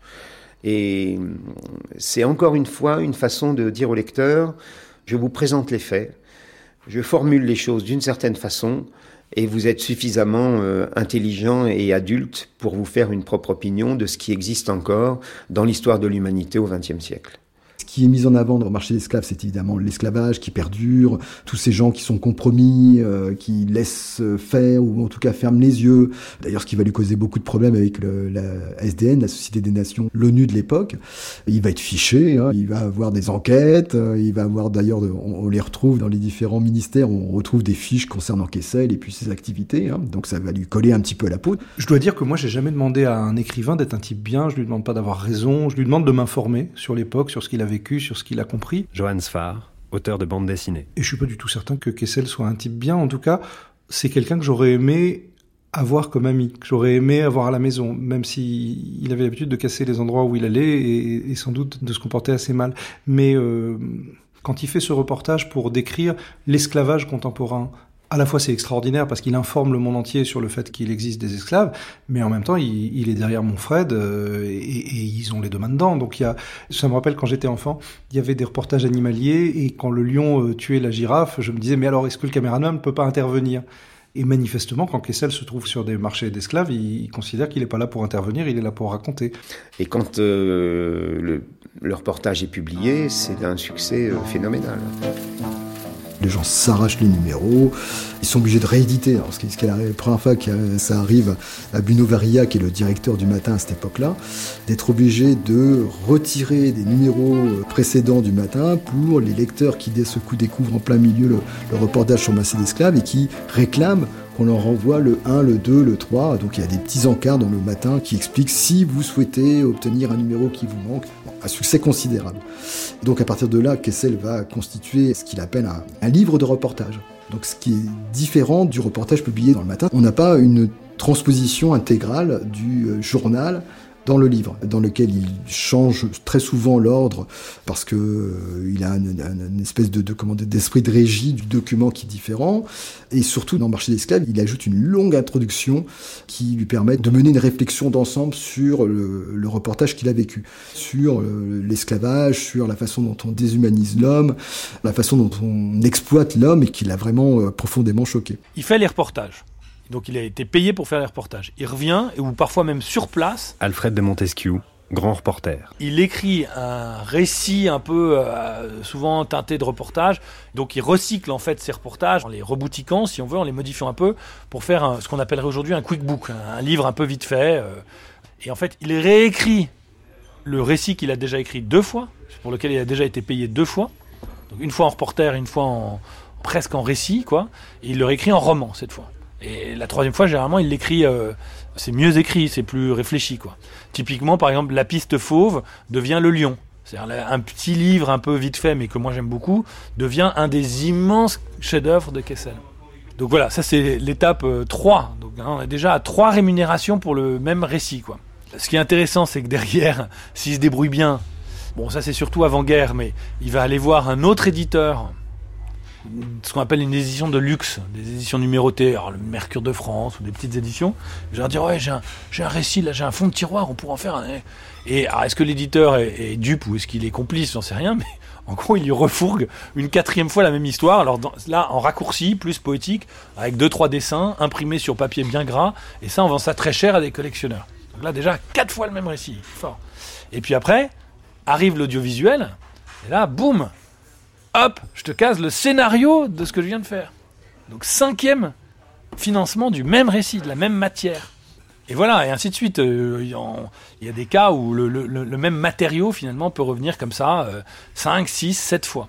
Et c'est encore une fois une façon de dire au lecteur, je vous présente les faits, je formule les choses d'une certaine façon, et vous êtes suffisamment euh, intelligent et adulte pour vous faire une propre opinion de ce qui existe encore dans l'histoire de l'humanité au vingtième siècle. Ce qui est mis en avant dans le marché d'esclaves, c'est évidemment l'esclavage qui perdure, tous ces gens qui sont compromis, euh, qui laissent faire ou en tout cas ferment les yeux. D'ailleurs, ce qui va lui causer beaucoup de problèmes avec le, la S D N, la Société des Nations, l'ONU de l'époque. Il va être fiché, hein, il va avoir des enquêtes, euh, il va avoir d'ailleurs, on, on les retrouve dans les différents ministères, on retrouve des fiches concernant Kessel et puis ses activités, hein, donc ça va lui coller un petit peu à la peau. Je dois dire que moi, j'ai jamais demandé à un écrivain d'être un type bien, je lui demande pas d'avoir raison, je lui demande de m'informer sur l'époque, sur ce qu'il a vécu, sur ce qu'il a compris. Johann Sfar, auteur de bande dessinée. Et je suis pas du tout certain que Kessel soit un type bien. En tout cas, c'est quelqu'un que j'aurais aimé avoir comme ami, que j'aurais aimé avoir à la maison, même si il avait l'habitude de casser les endroits où il allait et, et sans doute de se comporter assez mal. Mais euh, quand il fait ce reportage pour décrire l'esclavage contemporain, à la fois c'est extraordinaire parce qu'il informe le monde entier sur le fait qu'il existe des esclaves, mais en même temps il, il est derrière Monfred euh, et, et ils ont les deux mains dedans. Donc il y a, ça me rappelle quand j'étais enfant, il y avait des reportages animaliers et quand le lion euh, tuait la girafe, je me disais mais alors est-ce que le caméraman ne peut pas intervenir ? Et manifestement, quand Kessel se trouve sur des marchés d'esclaves, il, il considère qu'il n'est pas là pour intervenir, il est là pour raconter. Et quand euh, le, le reportage est publié, c'est un succès euh, phénoménal. Les gens s'arrachent les numéros, ils sont obligés de rééditer. Alors, ce qui est la première fois que ça arrive à Bruno Varia, qui est le directeur du Matin à cette époque-là, d'être obligé de retirer des numéros précédents du Matin pour les lecteurs qui, dès ce coup, découvrent en plein milieu le, le reportage sur le marché d'esclaves et qui réclament qu'on leur renvoie le un, le deux, le trois. Donc il y a des petits encarts dans le Matin qui expliquent si vous souhaitez obtenir un numéro qui vous manque. Bon, un succès considérable. Donc à partir de là, Kessel va constituer ce qu'il appelle un, un livre de reportage. Donc ce qui est différent du reportage publié dans le Matin. On n'a pas une transposition intégrale du journal dans le livre, dans lequel il change très souvent l'ordre parce que euh, il a une, une espèce de, de comment dire, d'esprit de régie du document qui est différent. Et surtout, dans le marché d'esclaves, il ajoute une longue introduction qui lui permet de mener une réflexion d'ensemble sur le, le reportage qu'il a vécu, sur euh, l'esclavage, sur la façon dont on déshumanise l'homme, la façon dont on exploite l'homme et qui l'a vraiment euh, profondément choqué. Il fait les reportages. Donc il a été payé pour faire les reportages. Il revient, ou parfois même sur place. Alfred de Montesquieu, grand reporter. Il écrit un récit un peu euh, souvent teinté de reportage. Donc il recycle en fait ses reportages en les reboutiquant, si on veut, en les modifiant un peu, pour faire un, ce qu'on appellerait aujourd'hui un quick book, un, un livre un peu vite fait. Euh, et en fait, il réécrit le récit qu'il a déjà écrit deux fois, pour lequel il a déjà été payé deux fois. Donc une fois en reporter, une fois en, presque en récit, quoi. Et il le réécrit en roman cette fois. Et la troisième fois, généralement, il l'écrit, euh, c'est mieux écrit, c'est plus réfléchi, quoi. Typiquement, par exemple, La piste fauve devient Le lion. C'est-à-dire un petit livre un peu vite fait, mais que moi j'aime beaucoup, devient un des immenses chefs-d'œuvre de Kessel. Donc voilà, ça c'est l'étape euh, trois. Donc hein, on est déjà à trois rémunérations pour le même récit, quoi. Ce qui est intéressant, c'est que derrière, s'il se débrouille bien, bon ça c'est surtout avant-guerre, mais il va aller voir un autre éditeur, ce qu'on appelle une édition de luxe, des éditions numérotées, alors le Mercure de France ou des petites éditions. Je vais leur dire ouais j'ai un, j'ai un récit là, j'ai un fond de tiroir, on pourra en faire un. Et alors, est-ce que l'éditeur est, est dupe ou est-ce qu'il est complice, j'en sais rien, mais en gros il lui refourgue une quatrième fois la même histoire. Alors dans, là en raccourci, plus poétique, avec deux trois dessins imprimés sur papier bien gras, et ça on vend ça très cher à des collectionneurs. Donc là déjà quatre fois le même récit, fort. Et puis après arrive l'audiovisuel, et là boum. Hop, je te case le scénario de ce que je viens de faire. Donc cinquième financement du même récit, de la même matière. Et voilà, et ainsi de suite. Euh, il y a des cas où le, le, le même matériau finalement peut revenir comme ça euh, cinq, six, sept fois.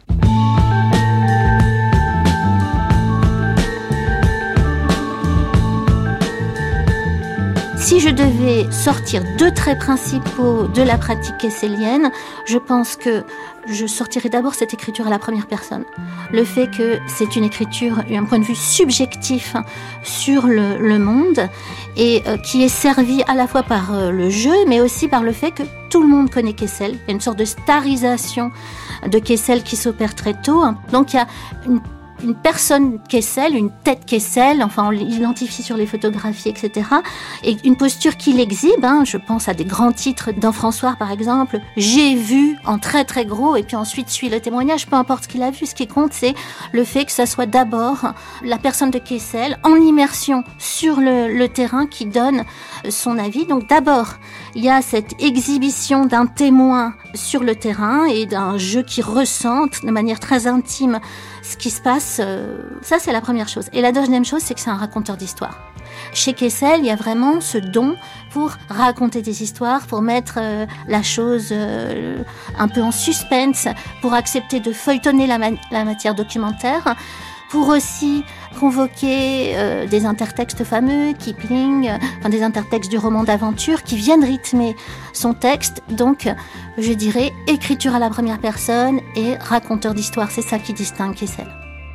Si je devais sortir deux traits principaux de la pratique kesselienne, je pense que je sortirais d'abord cette écriture à la première personne. Le fait que c'est une écriture, un point de vue subjectif sur le, le monde et euh, qui est servi à la fois par euh, le jeu, mais aussi par le fait que tout le monde connaît Kessel. Il y a une sorte de starisation de Kessel qui s'opère très tôt. Donc il y a une une personne Kessel, une tête Kessel, enfin on l'identifie sur les photographies, et cetera. Et une posture qu'il exhibe, hein, je pense à des grands titres dans François par exemple, j'ai vu en très très gros, et puis ensuite suit le témoignage, peu importe ce qu'il a vu, ce qui compte c'est le fait que ça soit d'abord la personne de Kessel en immersion sur le, le terrain qui donne son avis. Donc d'abord, il y a cette exhibition d'un témoin sur le terrain et d'un jeu qui ressente de manière très intime ce qui se passe. Ça, c'est la première chose. Et la deuxième chose, c'est que c'est un raconteur d'histoire. Chez Kessel, il y a vraiment ce don pour raconter des histoires, pour mettre euh, la chose euh, un peu en suspense, pour accepter de feuilletonner la, ma- la matière documentaire, pour aussi convoquer euh, des intertextes fameux, Kipling, euh, enfin des intertextes du roman d'aventure qui viennent rythmer son texte. Donc, je dirais écriture à la première personne et raconteur d'histoire, c'est ça qui distingue Kessel.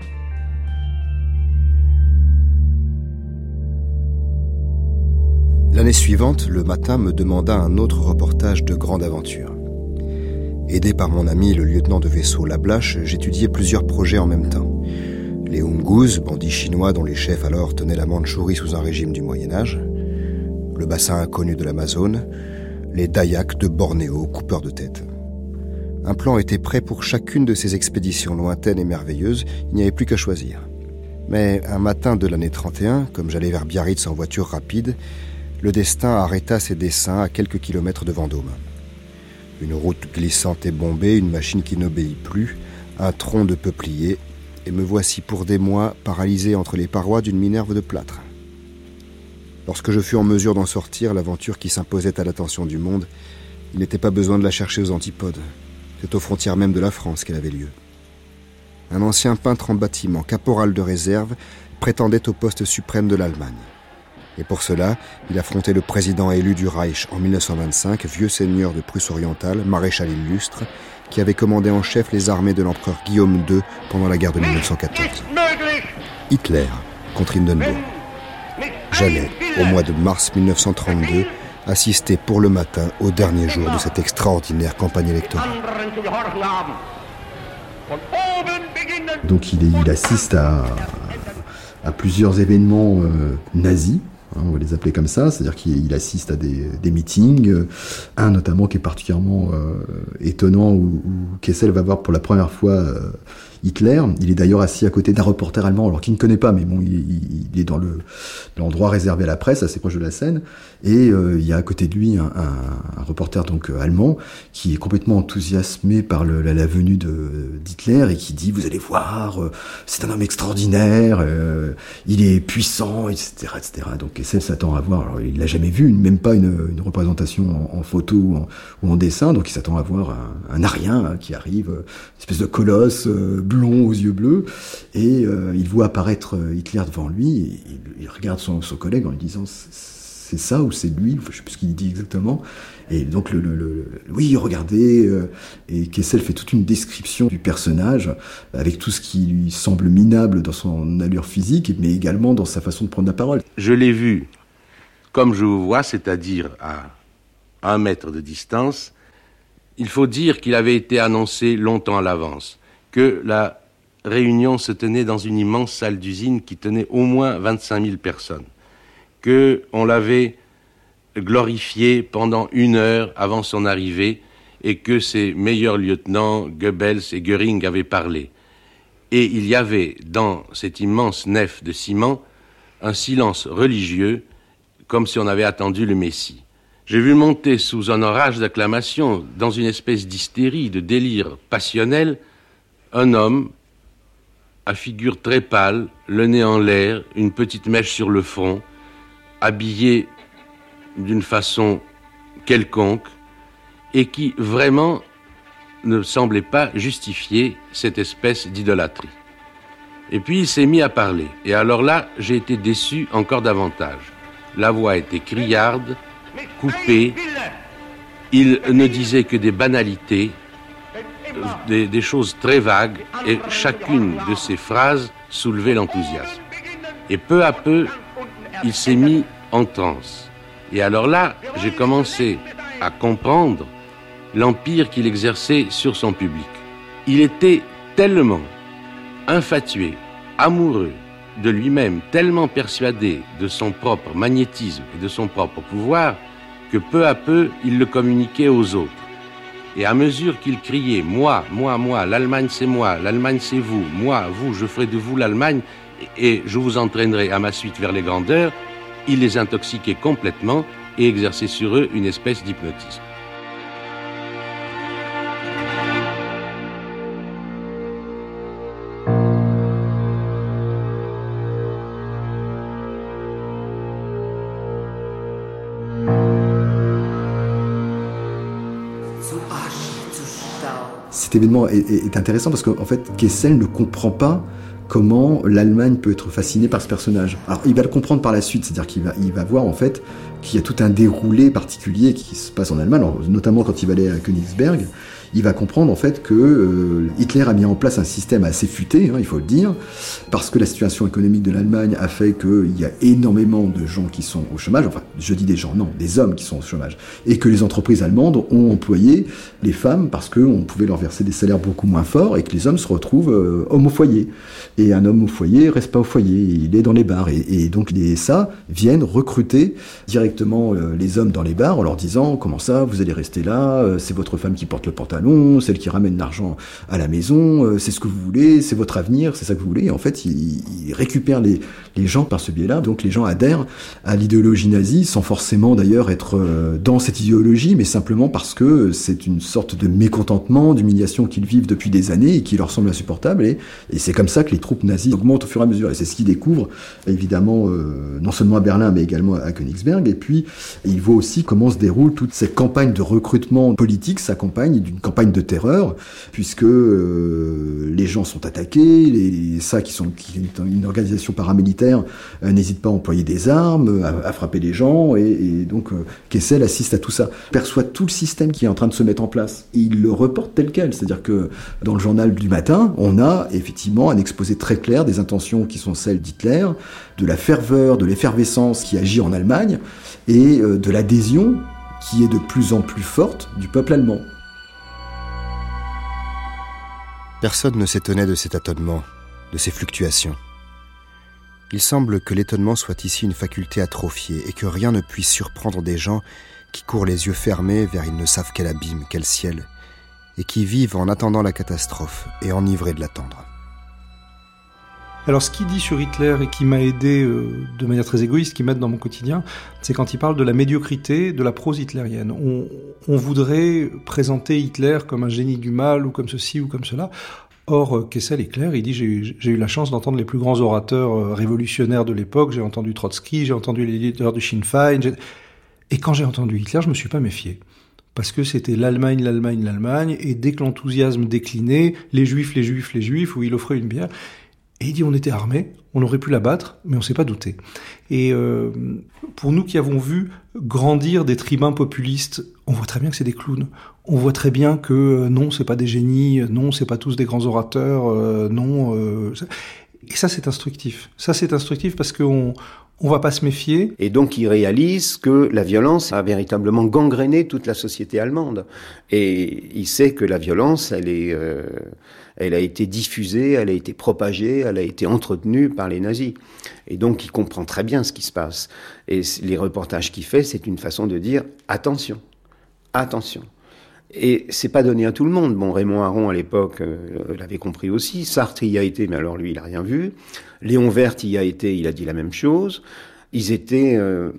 L'année suivante, Le Matin me demanda un autre reportage de grande aventure. Aidé par mon ami le lieutenant de vaisseau Lablache, j'étudiais plusieurs projets en même temps. Les Oungouz, bandits chinois dont les chefs alors tenaient la Mandchourie sous un régime du Moyen-Âge, le bassin inconnu de l'Amazone, les Dayaks de Bornéo, coupeurs de tête. Un plan était prêt pour chacune de ces expéditions lointaines et merveilleuses, il n'y avait plus qu'à choisir. Mais un matin de l'année trente et un, comme j'allais vers Biarritz en voiture rapide, le destin arrêta ses desseins à quelques kilomètres de Vendôme. Une route glissante et bombée, une machine qui n'obéit plus, un tronc de peuplier, et me voici pour des mois paralysé entre les parois d'une Minerve de plâtre. Lorsque je fus en mesure d'en sortir, l'aventure qui s'imposait à l'attention du monde, il n'était pas besoin de la chercher aux antipodes. C'est aux frontières même de la France qu'elle avait lieu. Un ancien peintre en bâtiment, caporal de réserve, prétendait au poste suprême de l'Allemagne. Et pour cela, il affrontait le président élu du Reich en mille neuf cent vingt-cinq, vieux seigneur de Prusse orientale, maréchal illustre, qui avait commandé en chef les armées de l'empereur Guillaume deux pendant la guerre de mille neuf cent quatorze. Hitler contre Hindenburg. J'allais, au mois de mars mille neuf cent trente-deux, assister pour Le Matin au dernier jour de cette extraordinaire campagne électorale. Donc il, est, il assiste à, à plusieurs événements euh, nazis, hein, on va les appeler comme ça, c'est-à-dire qu'il assiste à des, des meetings, euh, un notamment qui est particulièrement euh, étonnant, où, où Kessel va voir pour la première fois euh, Hitler. Il est d'ailleurs assis à côté d'un reporter allemand, alors qu'il ne connaît pas, mais bon, il, il, il est dans le, l'endroit réservé à la presse, assez proche de la scène, et euh, il y a à côté de lui un, un, un reporter donc euh, allemand qui est complètement enthousiasmé par le, la, la venue de, d'Hitler et qui dit « Vous allez voir, euh, c'est un homme extraordinaire, euh, il est puissant, et cetera et cetera » Donc Kessel s'attend à voir, alors il l'a jamais vu, même pas une, une représentation en, en photo ou en, ou en dessin, donc il s'attend à voir un, un arien hein, qui arrive, une espèce de colosse, euh, blond aux yeux bleus, et euh, il voit apparaître Hitler devant lui, et il, il regarde son, son collègue en lui disant c'est ça ou c'est lui, je sais plus ce qu'il dit exactement, et donc le, le, le oui regardez, euh, et Kessel fait toute une description du personnage avec tout ce qui lui semble minable dans son allure physique, mais également dans sa façon de prendre la parole. Je l'ai vu comme je vous vois, c'est-à-dire à un mètre de distance. Il faut dire qu'il avait été annoncé longtemps à l'avance, que la réunion se tenait dans une immense salle d'usine qui tenait au moins vingt-cinq mille personnes, qu'on l'avait glorifié pendant une heure avant son arrivée et que ses meilleurs lieutenants, Goebbels et Göring, avaient parlé. Et il y avait dans cette immense nef de ciment un silence religieux, comme si on avait attendu le Messie. J'ai vu monter sous un orage d'acclamations, dans une espèce d'hystérie, de délire passionnel, un homme à figure très pâle, le nez en l'air, une petite mèche sur le front, habillé d'une façon quelconque, et qui vraiment ne semblait pas justifier cette espèce d'idolâtrie. Et puis il s'est mis à parler, et alors là, j'ai été déçu encore davantage. La voix était criarde, coupée, il ne disait que des banalités, Des, des choses très vagues, et chacune de ces phrases soulevait l'enthousiasme. Et peu à peu, il s'est mis en transe. Et alors là, j'ai commencé à comprendre l'empire qu'il exerçait sur son public. Il était tellement infatué amoureux de lui-même, tellement persuadé de son propre magnétisme et de son propre pouvoir, que peu à peu, il le communiquait aux autres. Et à mesure qu'il criait « moi, moi, moi, l'Allemagne c'est moi, l'Allemagne c'est vous, moi, vous, je ferai de vous l'Allemagne, et je vous entraînerai à ma suite vers les grandeurs », il les intoxiquait complètement et exerçait sur eux une espèce d'hypnotisme. Cet événement est, est, est intéressant parce qu'en fait, Kessel ne comprend pas comment l'Allemagne peut être fascinée par ce personnage. Alors, il va le comprendre par la suite, c'est-à-dire qu'il va, il va voir en fait qu'il y a tout un déroulé particulier qui se passe en Allemagne, alors, notamment quand il va aller à Königsberg. Il va comprendre en fait que euh, Hitler a mis en place un système assez futé, hein, il faut le dire, parce que la situation économique de l'Allemagne a fait qu'il y a énormément de gens qui sont au chômage, enfin je dis des gens, non, des hommes qui sont au chômage, et que les entreprises allemandes ont employé les femmes parce qu'on pouvait leur verser des salaires beaucoup moins forts et que les hommes se retrouvent euh, hommes au foyer. Et un homme au foyer reste pas au foyer, il est dans les bars. Et, et donc les S A viennent recruter directement euh, les hommes dans les bars en leur disant « Comment ça, vous allez rester là, euh, c'est votre femme qui porte le pantalon, celle qui ramène l'argent à la maison, euh, c'est ce que vous voulez, c'est votre avenir, c'est ça que vous voulez. » Et en fait, ils il récupèrent les, les gens par ce biais-là. Donc les gens adhèrent à l'idéologie nazie sans forcément d'ailleurs être euh, dans cette idéologie, mais simplement parce que c'est une sorte de mécontentement, d'humiliation qu'ils vivent depuis des années et qui leur semble insupportable. Et, et c'est comme ça que les troupes nazies augmentent au fur et à mesure. Et c'est ce qu'ils découvrent, évidemment, euh, non seulement à Berlin, mais également à Königsberg. Et puis, ils voient aussi comment se déroule toute cette campagne de recrutement politique, s'accompagne d'une campagne de terreur, puisque euh, les gens sont attaqués, les, ça qui sont qui est une organisation paramilitaire euh, n'hésite pas à employer des armes, à, à frapper les gens, et, et donc euh, Kessel assiste à tout ça, perçoit tout le système qui est en train de se mettre en place, et il le reporte tel quel, c'est-à-dire que dans le journal du matin, on a effectivement un exposé très clair des intentions qui sont celles d'Hitler, de la ferveur, de l'effervescence qui agit en Allemagne, et euh, de l'adhésion qui est de plus en plus forte du peuple allemand. Personne ne s'étonnait de cet étonnement, de ces fluctuations. Il semble que l'étonnement soit ici une faculté atrophiée et que rien ne puisse surprendre des gens qui courent les yeux fermés vers ils ne savent quel abîme, quel ciel, et qui vivent en attendant la catastrophe et enivrés de l'attendre. Alors ce qu'il dit sur Hitler et qui m'a aidé euh, de manière très égoïste, qui m'aide dans mon quotidien, c'est quand il parle de la médiocrité de la prose hitlérienne. On, on voudrait présenter Hitler comme un génie du mal ou comme ceci ou comme cela. Or, Kessel est clair, il dit j'ai, j'ai eu la chance d'entendre les plus grands orateurs révolutionnaires de l'époque, j'ai entendu Trotsky, j'ai entendu les leaders de Sinn Féin, j'ai... et quand j'ai entendu Hitler, je me suis pas méfié. Parce que c'était l'Allemagne, l'Allemagne, l'Allemagne, et dès que l'enthousiasme déclinait, les Juifs, les Juifs, les Juifs, où il offrait une bière... Et il dit on était armés, on aurait pu la battre, mais on s'est pas douté. Et euh, pour nous qui avons vu grandir des tribuns populistes, on voit très bien que c'est des clowns. On voit très bien que euh, non, c'est pas des génies, non, c'est pas tous des grands orateurs, euh, non. Euh, et ça, c'est instructif. Ça, c'est instructif parce qu'on on va pas se méfier. Et donc, il réalise que la violence a véritablement gangréné toute la société allemande. Et il sait que la violence, elle est... Euh, elle a été diffusée, elle a été propagée, elle a été entretenue par les nazis. Et donc, il comprend très bien ce qui se passe. Et les reportages qu'il fait, c'est une façon de dire « attention, attention ». Et c'est pas donné à tout le monde. Bon, Raymond Aron, à l'époque, euh, l'avait compris aussi. Sartre y a été, mais alors lui, il a rien vu. Léon Werth y a été, il a dit la même chose. Ils étaient... Euh,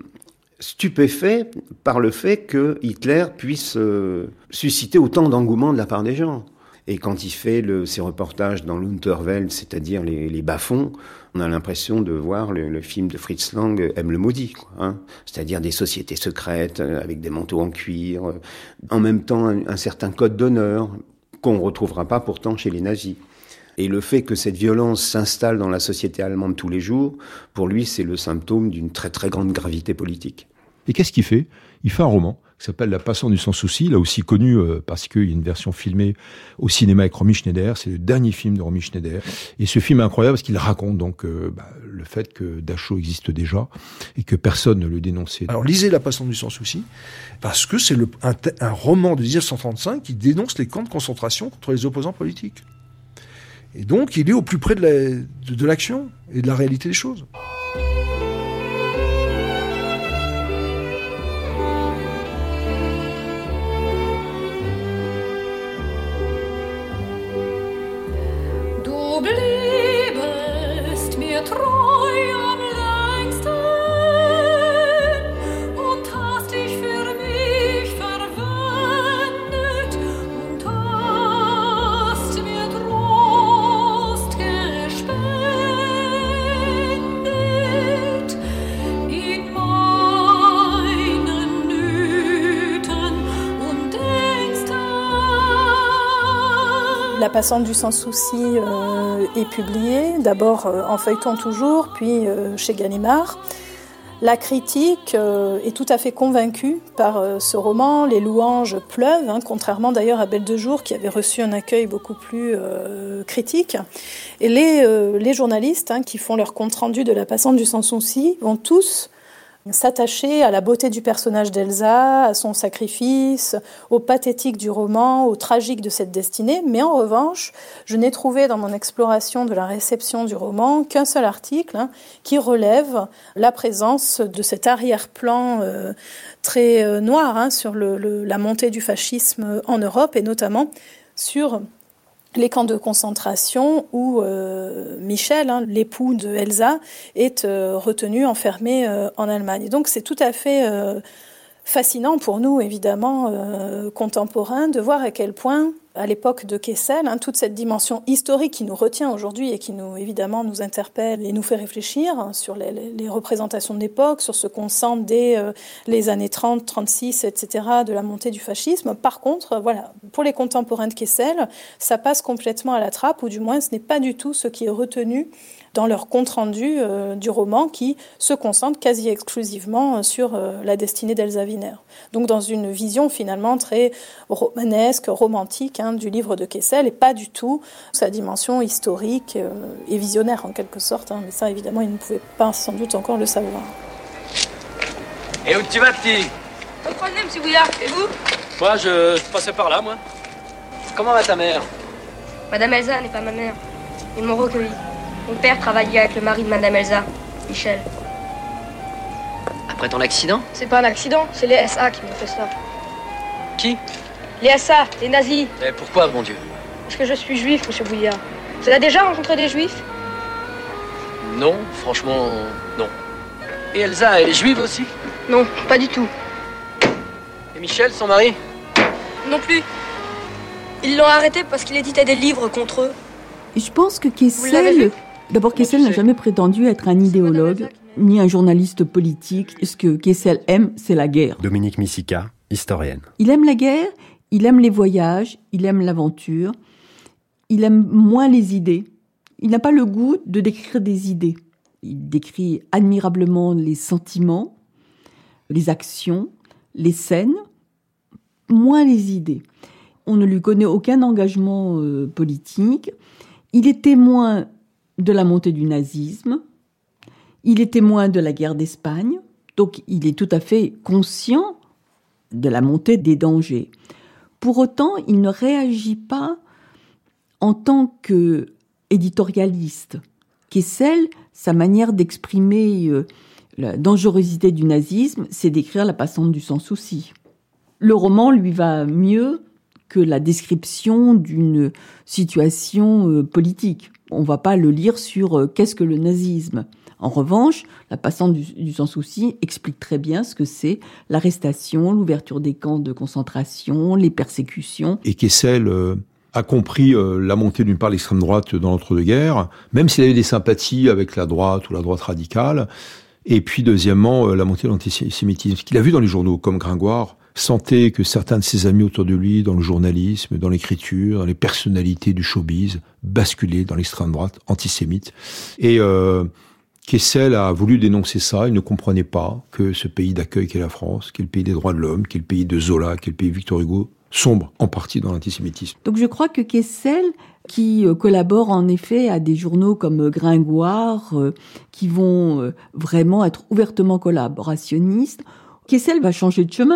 stupéfaits par le fait que Hitler puisse euh, susciter autant d'engouement de la part des gens. Et quand il fait le, ses reportages dans l'Unterwelt, c'est-à-dire les, les bas-fonds, on a l'impression de voir le, le film de Fritz Lang, M. le Maudit, quoi, hein, c'est-à-dire des sociétés secrètes euh, avec des manteaux en cuir, euh, en même temps un, un certain code d'honneur qu'on ne retrouvera pas pourtant chez les nazis. Et le fait que cette violence s'installe dans la société allemande tous les jours, pour lui, c'est le symptôme d'une très très grande gravité politique. Et qu'est-ce qu'il fait ? Il fait un roman qui s'appelle La Passante du Sans Souci, là aussi connu euh, parce qu'il y a une version filmée au cinéma avec Romy Schneider. C'est le dernier film de Romy Schneider. Et ce film est incroyable parce qu'il raconte donc euh, bah, le fait que Dachau existe déjà et que personne ne le dénonçait. Alors lisez La Passante du Sans Souci, parce que c'est le, un, un roman de dix-neuf cent trente-cinq qui dénonce les camps de concentration contre les opposants politiques. Et donc, il est au plus près de, la, de, de l'action et de la réalité des choses. La Passante du Sans Souci euh, est publiée, d'abord euh, en feuilleton toujours, puis euh, chez Gallimard. La critique euh, est tout à fait convaincue par euh, ce roman. Les louanges pleuvent, hein, contrairement d'ailleurs à Belle de Jour, qui avait reçu un accueil beaucoup plus euh, critique. Et les, euh, les journalistes hein, qui font leur compte-rendu de La Passante du Sans Souci vont tous s'attacher à la beauté du personnage d'Elsa, à son sacrifice, au pathétique du roman, au tragique de cette destinée. Mais en revanche, je n'ai trouvé dans mon exploration de la réception du roman qu'un seul article hein, qui relève la présence de cet arrière-plan euh, très euh, noir hein, sur le, le, la montée du fascisme en Europe et notamment sur les camps de concentration où euh, Michel, hein, l'époux de Elsa, est euh, retenu, enfermé euh, en Allemagne. Et donc c'est tout à fait euh, fascinant pour nous, évidemment, euh, contemporains, de voir à quel point, à l'époque de Kessel, hein, toute cette dimension historique qui nous retient aujourd'hui et qui, nous, évidemment, nous interpelle et nous fait réfléchir hein, sur les, les représentations de l'époque, sur ce qu'on sent dès euh, les années trente, trente-six, et cetera, de la montée du fascisme. Par contre, voilà, pour les contemporains de Kessel, ça passe complètement à la trappe, ou du moins ce n'est pas du tout ce qui est retenu dans leur compte-rendu euh, du roman qui se concentre quasi exclusivement sur euh, la destinée d'Elsa Wiener. Donc dans une vision finalement très romanesque, romantique hein, du livre de Kessel et pas du tout sa dimension historique euh, et visionnaire en quelque sorte. Hein, mais ça évidemment il ne pouvait pas sans doute encore le savoir. Et où tu vas petit? Pas de problème, monsieur Bouillard. Et vous? Moi je, je passais par là moi. Comment va ta mère? Madame Elsa n'est pas ma mère. Ils m'ont recueilli. Mon père travaillait avec le mari de Madame Elsa, Michel. Après ton accident? C'est pas un accident, c'est les S A qui m'ont fait ça. Qui? Les S A, les nazis. Et pourquoi, mon Dieu? Parce que je suis juif, monsieur Bouillard. Vous avez déjà rencontré des juifs? Non, franchement, non. Et Elsa, elle est juive aussi? Non, pas du tout. Et Michel, son mari? Non plus. Ils l'ont arrêté parce qu'il éditait des livres contre eux. Je pense que Kessel... D'abord, Kessel n'a jamais prétendu être un idéologue, ni un journaliste politique. Ce que Kessel aime, c'est la guerre. Dominique Missika, historienne. Il aime la guerre, il aime les voyages, il aime l'aventure, il aime moins les idées. Il n'a pas le goût de décrire des idées. Il décrit admirablement les sentiments, les actions, les scènes, moins les idées. On ne lui connaît aucun engagement euh, politique. Il est témoin de la montée du nazisme, il est témoin de la guerre d'Espagne, donc il est tout à fait conscient de la montée des dangers. Pour autant, il ne réagit pas en tant qu'éditorialiste. Kessel, sa manière d'exprimer euh, la dangerosité du nazisme, c'est d'écrire La Passante du Sans Souci. Le roman lui va mieux que la description d'une situation euh, politique. On ne va pas le lire sur euh, qu'est-ce que le nazisme. En revanche, La Passante du, du Sans Souci explique très bien ce que c'est l'arrestation, l'ouverture des camps de concentration, les persécutions. Et Kessel euh, a compris euh, la montée d'une part de l'extrême droite dans l'entre-deux-guerres, même s'il avait des sympathies avec la droite ou la droite radicale. Et puis deuxièmement, euh, la montée de l'antisémitisme, qu'il a vu dans les journaux, comme Gringoire, sentait que certains de ses amis autour de lui, dans le journalisme, dans l'écriture, dans les personnalités du showbiz, basculaient dans l'extrême droite antisémite. Et euh, Kessel a voulu dénoncer ça. Il ne comprenait pas que ce pays d'accueil qu'est la France, qui est le pays des droits de l'homme, qui est le pays de Zola, qui est le pays de Victor Hugo, sombre en partie dans l'antisémitisme. Donc je crois que Kessel, qui euh, collabore en effet à des journaux comme Gringoire, euh, qui vont euh, vraiment être ouvertement collaborationnistes, Kessel va changer de chemin.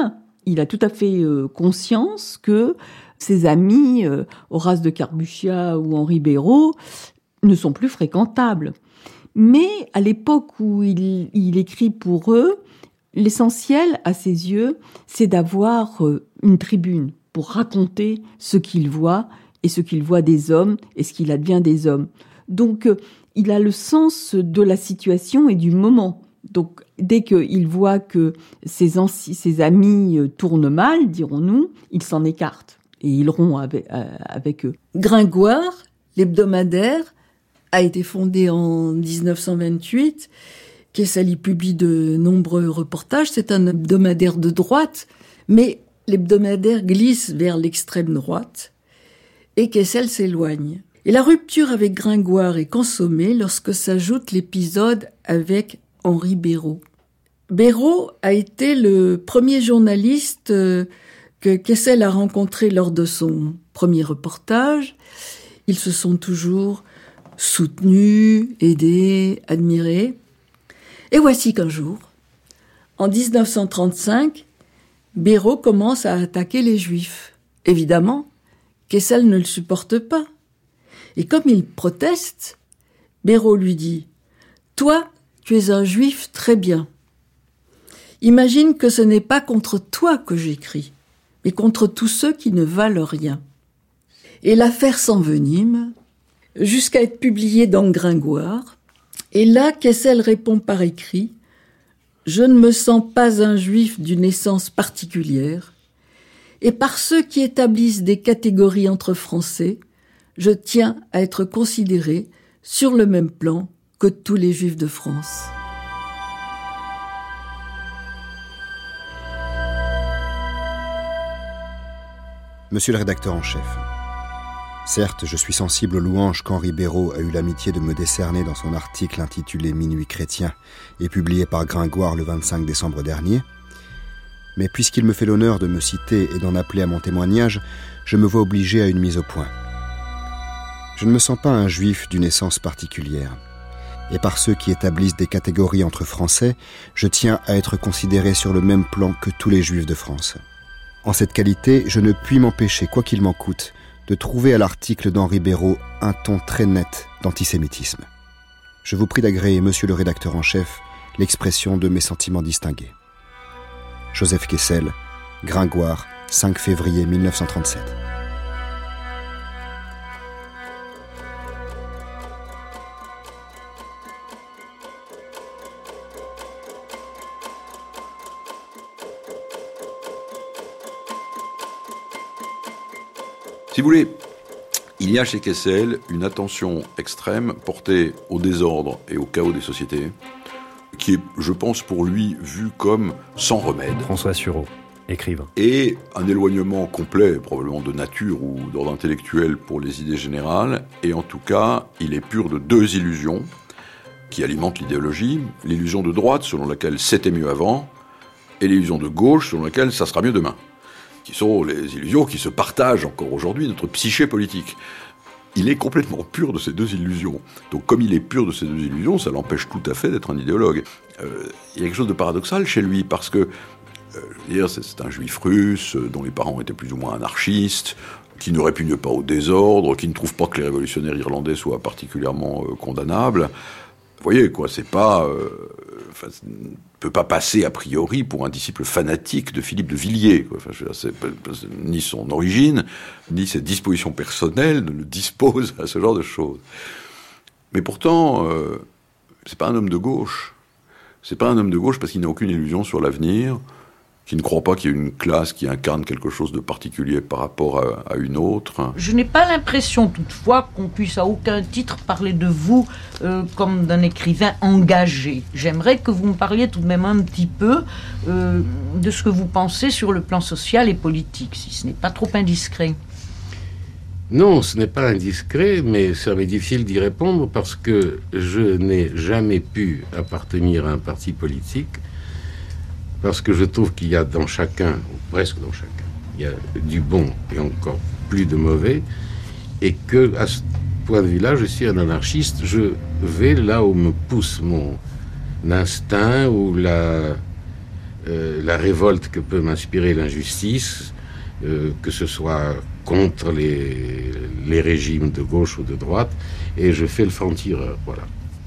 Il a tout à fait euh, conscience que ses amis, euh, Horace de Carbuccia ou Henri Béraud, ne sont plus fréquentables. Mais à l'époque où il, il écrit pour eux, l'essentiel, à ses yeux, c'est d'avoir euh, une tribune pour raconter ce qu'il voit et ce qu'il voit des hommes et ce qu'il advient des hommes. Donc, euh, il a le sens de la situation et du moment. Donc, dès qu'il voit que ses, anci- ses amis euh, tournent mal, dirons-nous, il s'en écarte et il rompt avec, euh, avec eux. Gringoire, l'hebdomadaire, a été fondé en dix-neuf cent vingt-huit. Kessel y publie de nombreux reportages. C'est un hebdomadaire de droite, mais l'hebdomadaire glisse vers l'extrême droite et Kessel s'éloigne. Et la rupture avec Gringoire est consommée lorsque s'ajoute l'épisode avec Henri Béraud. Béraud a été le premier journaliste que Kessel a rencontré lors de son premier reportage. Ils se sont toujours soutenus, aidés, admirés. Et voici qu'un jour, en dix-neuf cent trente-cinq, Béraud commence à attaquer les Juifs. Évidemment, Kessel ne le supporte pas. Et comme il proteste, Béraud lui dit « Toi, tu es un Juif très bien. Imagine que ce n'est pas contre toi que j'écris, mais contre tous ceux qui ne valent rien. » Et l'affaire s'envenime jusqu'à être publiée dans Gringoire. Et là, Kessel répond par écrit « Je ne me sens pas un Juif d'une essence particulière, et par ceux qui établissent des catégories entre Français, je tiens à être considéré sur le même plan que tous les Juifs de France. » Monsieur le rédacteur en chef, certes, je suis sensible aux louanges qu'Henri Béraud a eu l'amitié de me décerner dans son article intitulé « Minuit chrétien » et publié par Gringoire le vingt-cinq décembre dernier, mais puisqu'il me fait l'honneur de me citer et d'en appeler à mon témoignage, je me vois obligé à une mise au point. Je ne me sens pas un Juif d'une essence particulière, et par ceux qui établissent des catégories entre Français, je tiens à être considéré sur le même plan que tous les Juifs de France. En cette qualité, je ne puis m'empêcher, quoi qu'il m'en coûte, de trouver à l'article d'Henri Béraud un ton très net d'antisémitisme. Je vous prie d'agréer, monsieur le rédacteur en chef, l'expression de mes sentiments distingués. Joseph Kessel, Gringoire, cinq février mille neuf cent trente-sept. Si vous voulez, il y a chez Kessel une attention extrême portée au désordre et au chaos des sociétés, qui est, je pense, pour lui, vu comme sans remède. François Sureau, écrivain. Et un éloignement complet, probablement de nature ou d'ordre intellectuel pour les idées générales, et en tout cas, il est pur de deux illusions qui alimentent l'idéologie. L'illusion de droite, selon laquelle c'était mieux avant, et l'illusion de gauche, selon laquelle ça sera mieux demain, qui sont les illusions qui se partagent encore aujourd'hui, notre psyché politique. Il est complètement pur de ces deux illusions. Donc comme il est pur de ces deux illusions, ça l'empêche tout à fait d'être un idéologue. Euh, il y a quelque chose de paradoxal chez lui, parce que euh, je veux dire, c'est, c'est un juif russe, euh, dont les parents étaient plus ou moins anarchistes, qui ne répugne pas au désordre, qui ne trouve pas que les révolutionnaires irlandais soient particulièrement euh, condamnables. Vous voyez, quoi, c'est pas... Euh, enfin, ne peut pas passer a priori pour un disciple fanatique de Philippe de Villiers. Quoi. Enfin, je veux dire, c'est, c'est, ni son origine, ni ses dispositions personnelles ne le disposent à ce genre de choses. Mais pourtant, euh, c'est pas un homme de gauche. C'est pas un homme de gauche parce qu'il n'a aucune illusion sur l'avenir, qui ne croit pas qu'il y ait une classe qui incarne quelque chose de particulier par rapport à, à une autre. Je n'ai pas l'impression, toutefois, qu'on puisse à aucun titre parler de vous euh, comme d'un écrivain engagé. J'aimerais que vous me parliez tout de même un petit peu euh, de ce que vous pensez sur le plan social et politique, si ce n'est pas trop indiscret. Non, ce n'est pas indiscret, mais ça m'est difficile d'y répondre parce que je n'ai jamais pu appartenir à un parti politique, parce que je trouve qu'il y a dans chacun, ou presque dans chacun, il y a du bon et encore plus de mauvais, et que, à ce point de vue-là, je suis un anarchiste. Je vais là où me pousse mon instinct, ou la, euh, la révolte que peut m'inspirer l'injustice, euh, que ce soit contre les, les régimes de gauche ou de droite, et je fais le franc-tireur, voilà.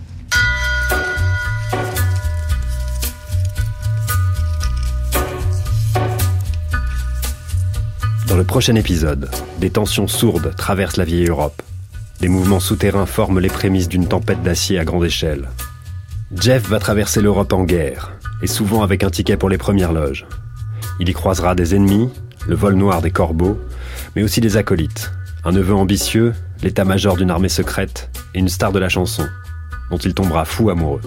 Dans le prochain épisode, des tensions sourdes traversent la vieille Europe. Des mouvements souterrains forment les prémices d'une tempête d'acier à grande échelle. Jeff va traverser l'Europe en guerre, et souvent avec un ticket pour les premières loges. Il y croisera des ennemis, le vol noir des corbeaux, mais aussi des acolytes, un neveu ambitieux, l'état-major d'une armée secrète et une star de la chanson, dont il tombera fou amoureux.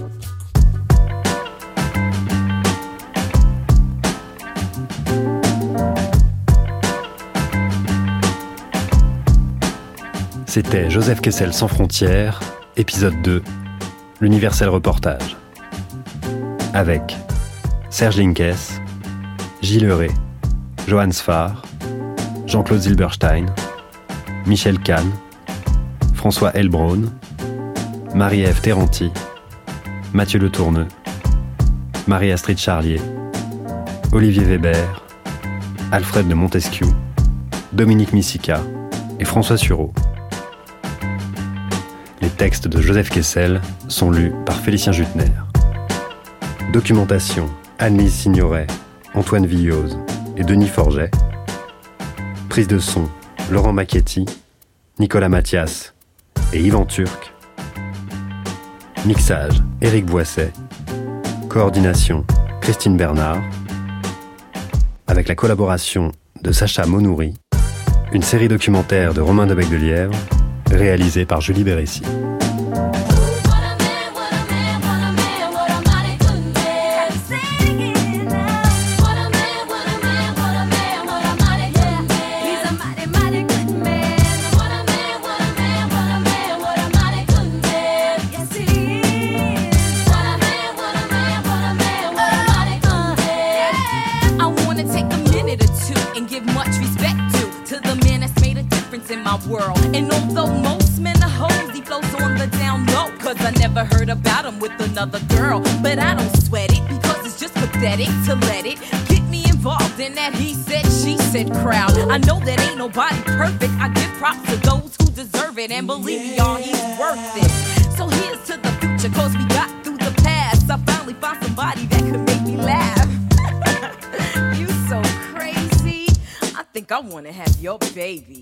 C'était Joseph Kessel sans frontières, épisode deux, l'Universel Reportage. Avec Serge Linkes, Gilles Heuret, Johann Sfar, Jean-Claude Zilberstein, Michel Kahn, François Elbron, Marie-Ève Terranti, Mathieu Le Tourneux, Marie-Astrid Charlier, Olivier Weber, Alfred de Montesquieu, Dominique Missika et François Sureau. Les textes de Joseph Kessel sont lus par Félicien Jutner. Documentation, Anne-Lise Signoret, Antoine Villose et Denis Forget. Prise de son, Laurent Macchetti, Nicolas Mathias et Yvan Turc. Mixage, Éric Boisset. Coordination, Christine Bernard. Avec la collaboration de Sacha Monouri. Une série documentaire de Romain Debec de Lièvre, réalisée par Julie Bérécy. World. And although most men are hoes, he flows on the down low, cause I never heard about him with another girl. But I don't sweat it, because it's just pathetic to let it get me involved in that he said, she said crowd. I know that ain't nobody perfect, I give props to those who deserve it, and believe me, y'all, he's worth it. So here's to the future, cause we got through the past. I finally found somebody that could make me laugh. You so crazy, I think I wanna have your baby.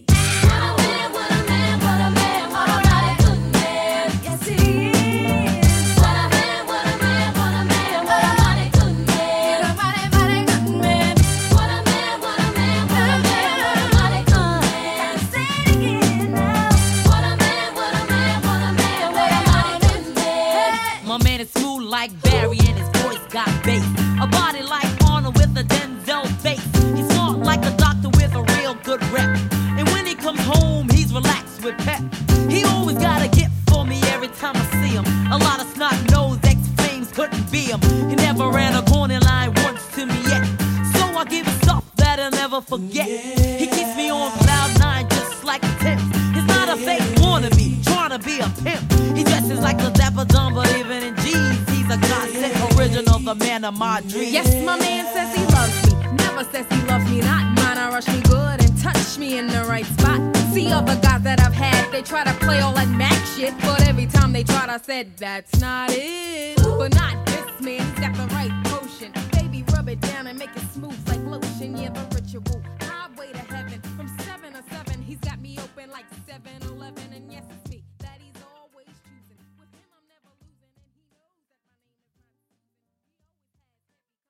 Like Barry and his voice got bass. A body like Arnold with a Denzel face. He's smart like a doctor with a real good rep. And when he comes home, he's relaxed with pep. He always got a gift for me every time I see him. A lot of snot-nosed ex-flames couldn't be him. He never ran a corner line once to me yet. So I give him stuff that I'll never forget. He keeps me on cloud nine just like a tip. He's not a fake wannabe, trying to be a pimp. He dresses like a dapper dumb, but even in jeans, he's a godsend original, the man of my dreams. Yes, my man says he loves me, never says he loves me not. Mine, I rush me good and touch me in the right spot. See other guys that I've had, they try to play all that Mac shit, but every time they tried, I said, that's not it. But not this man, he's got the right potion. Baby, rub it down and make it smooth like lotion, yeah, the ritual.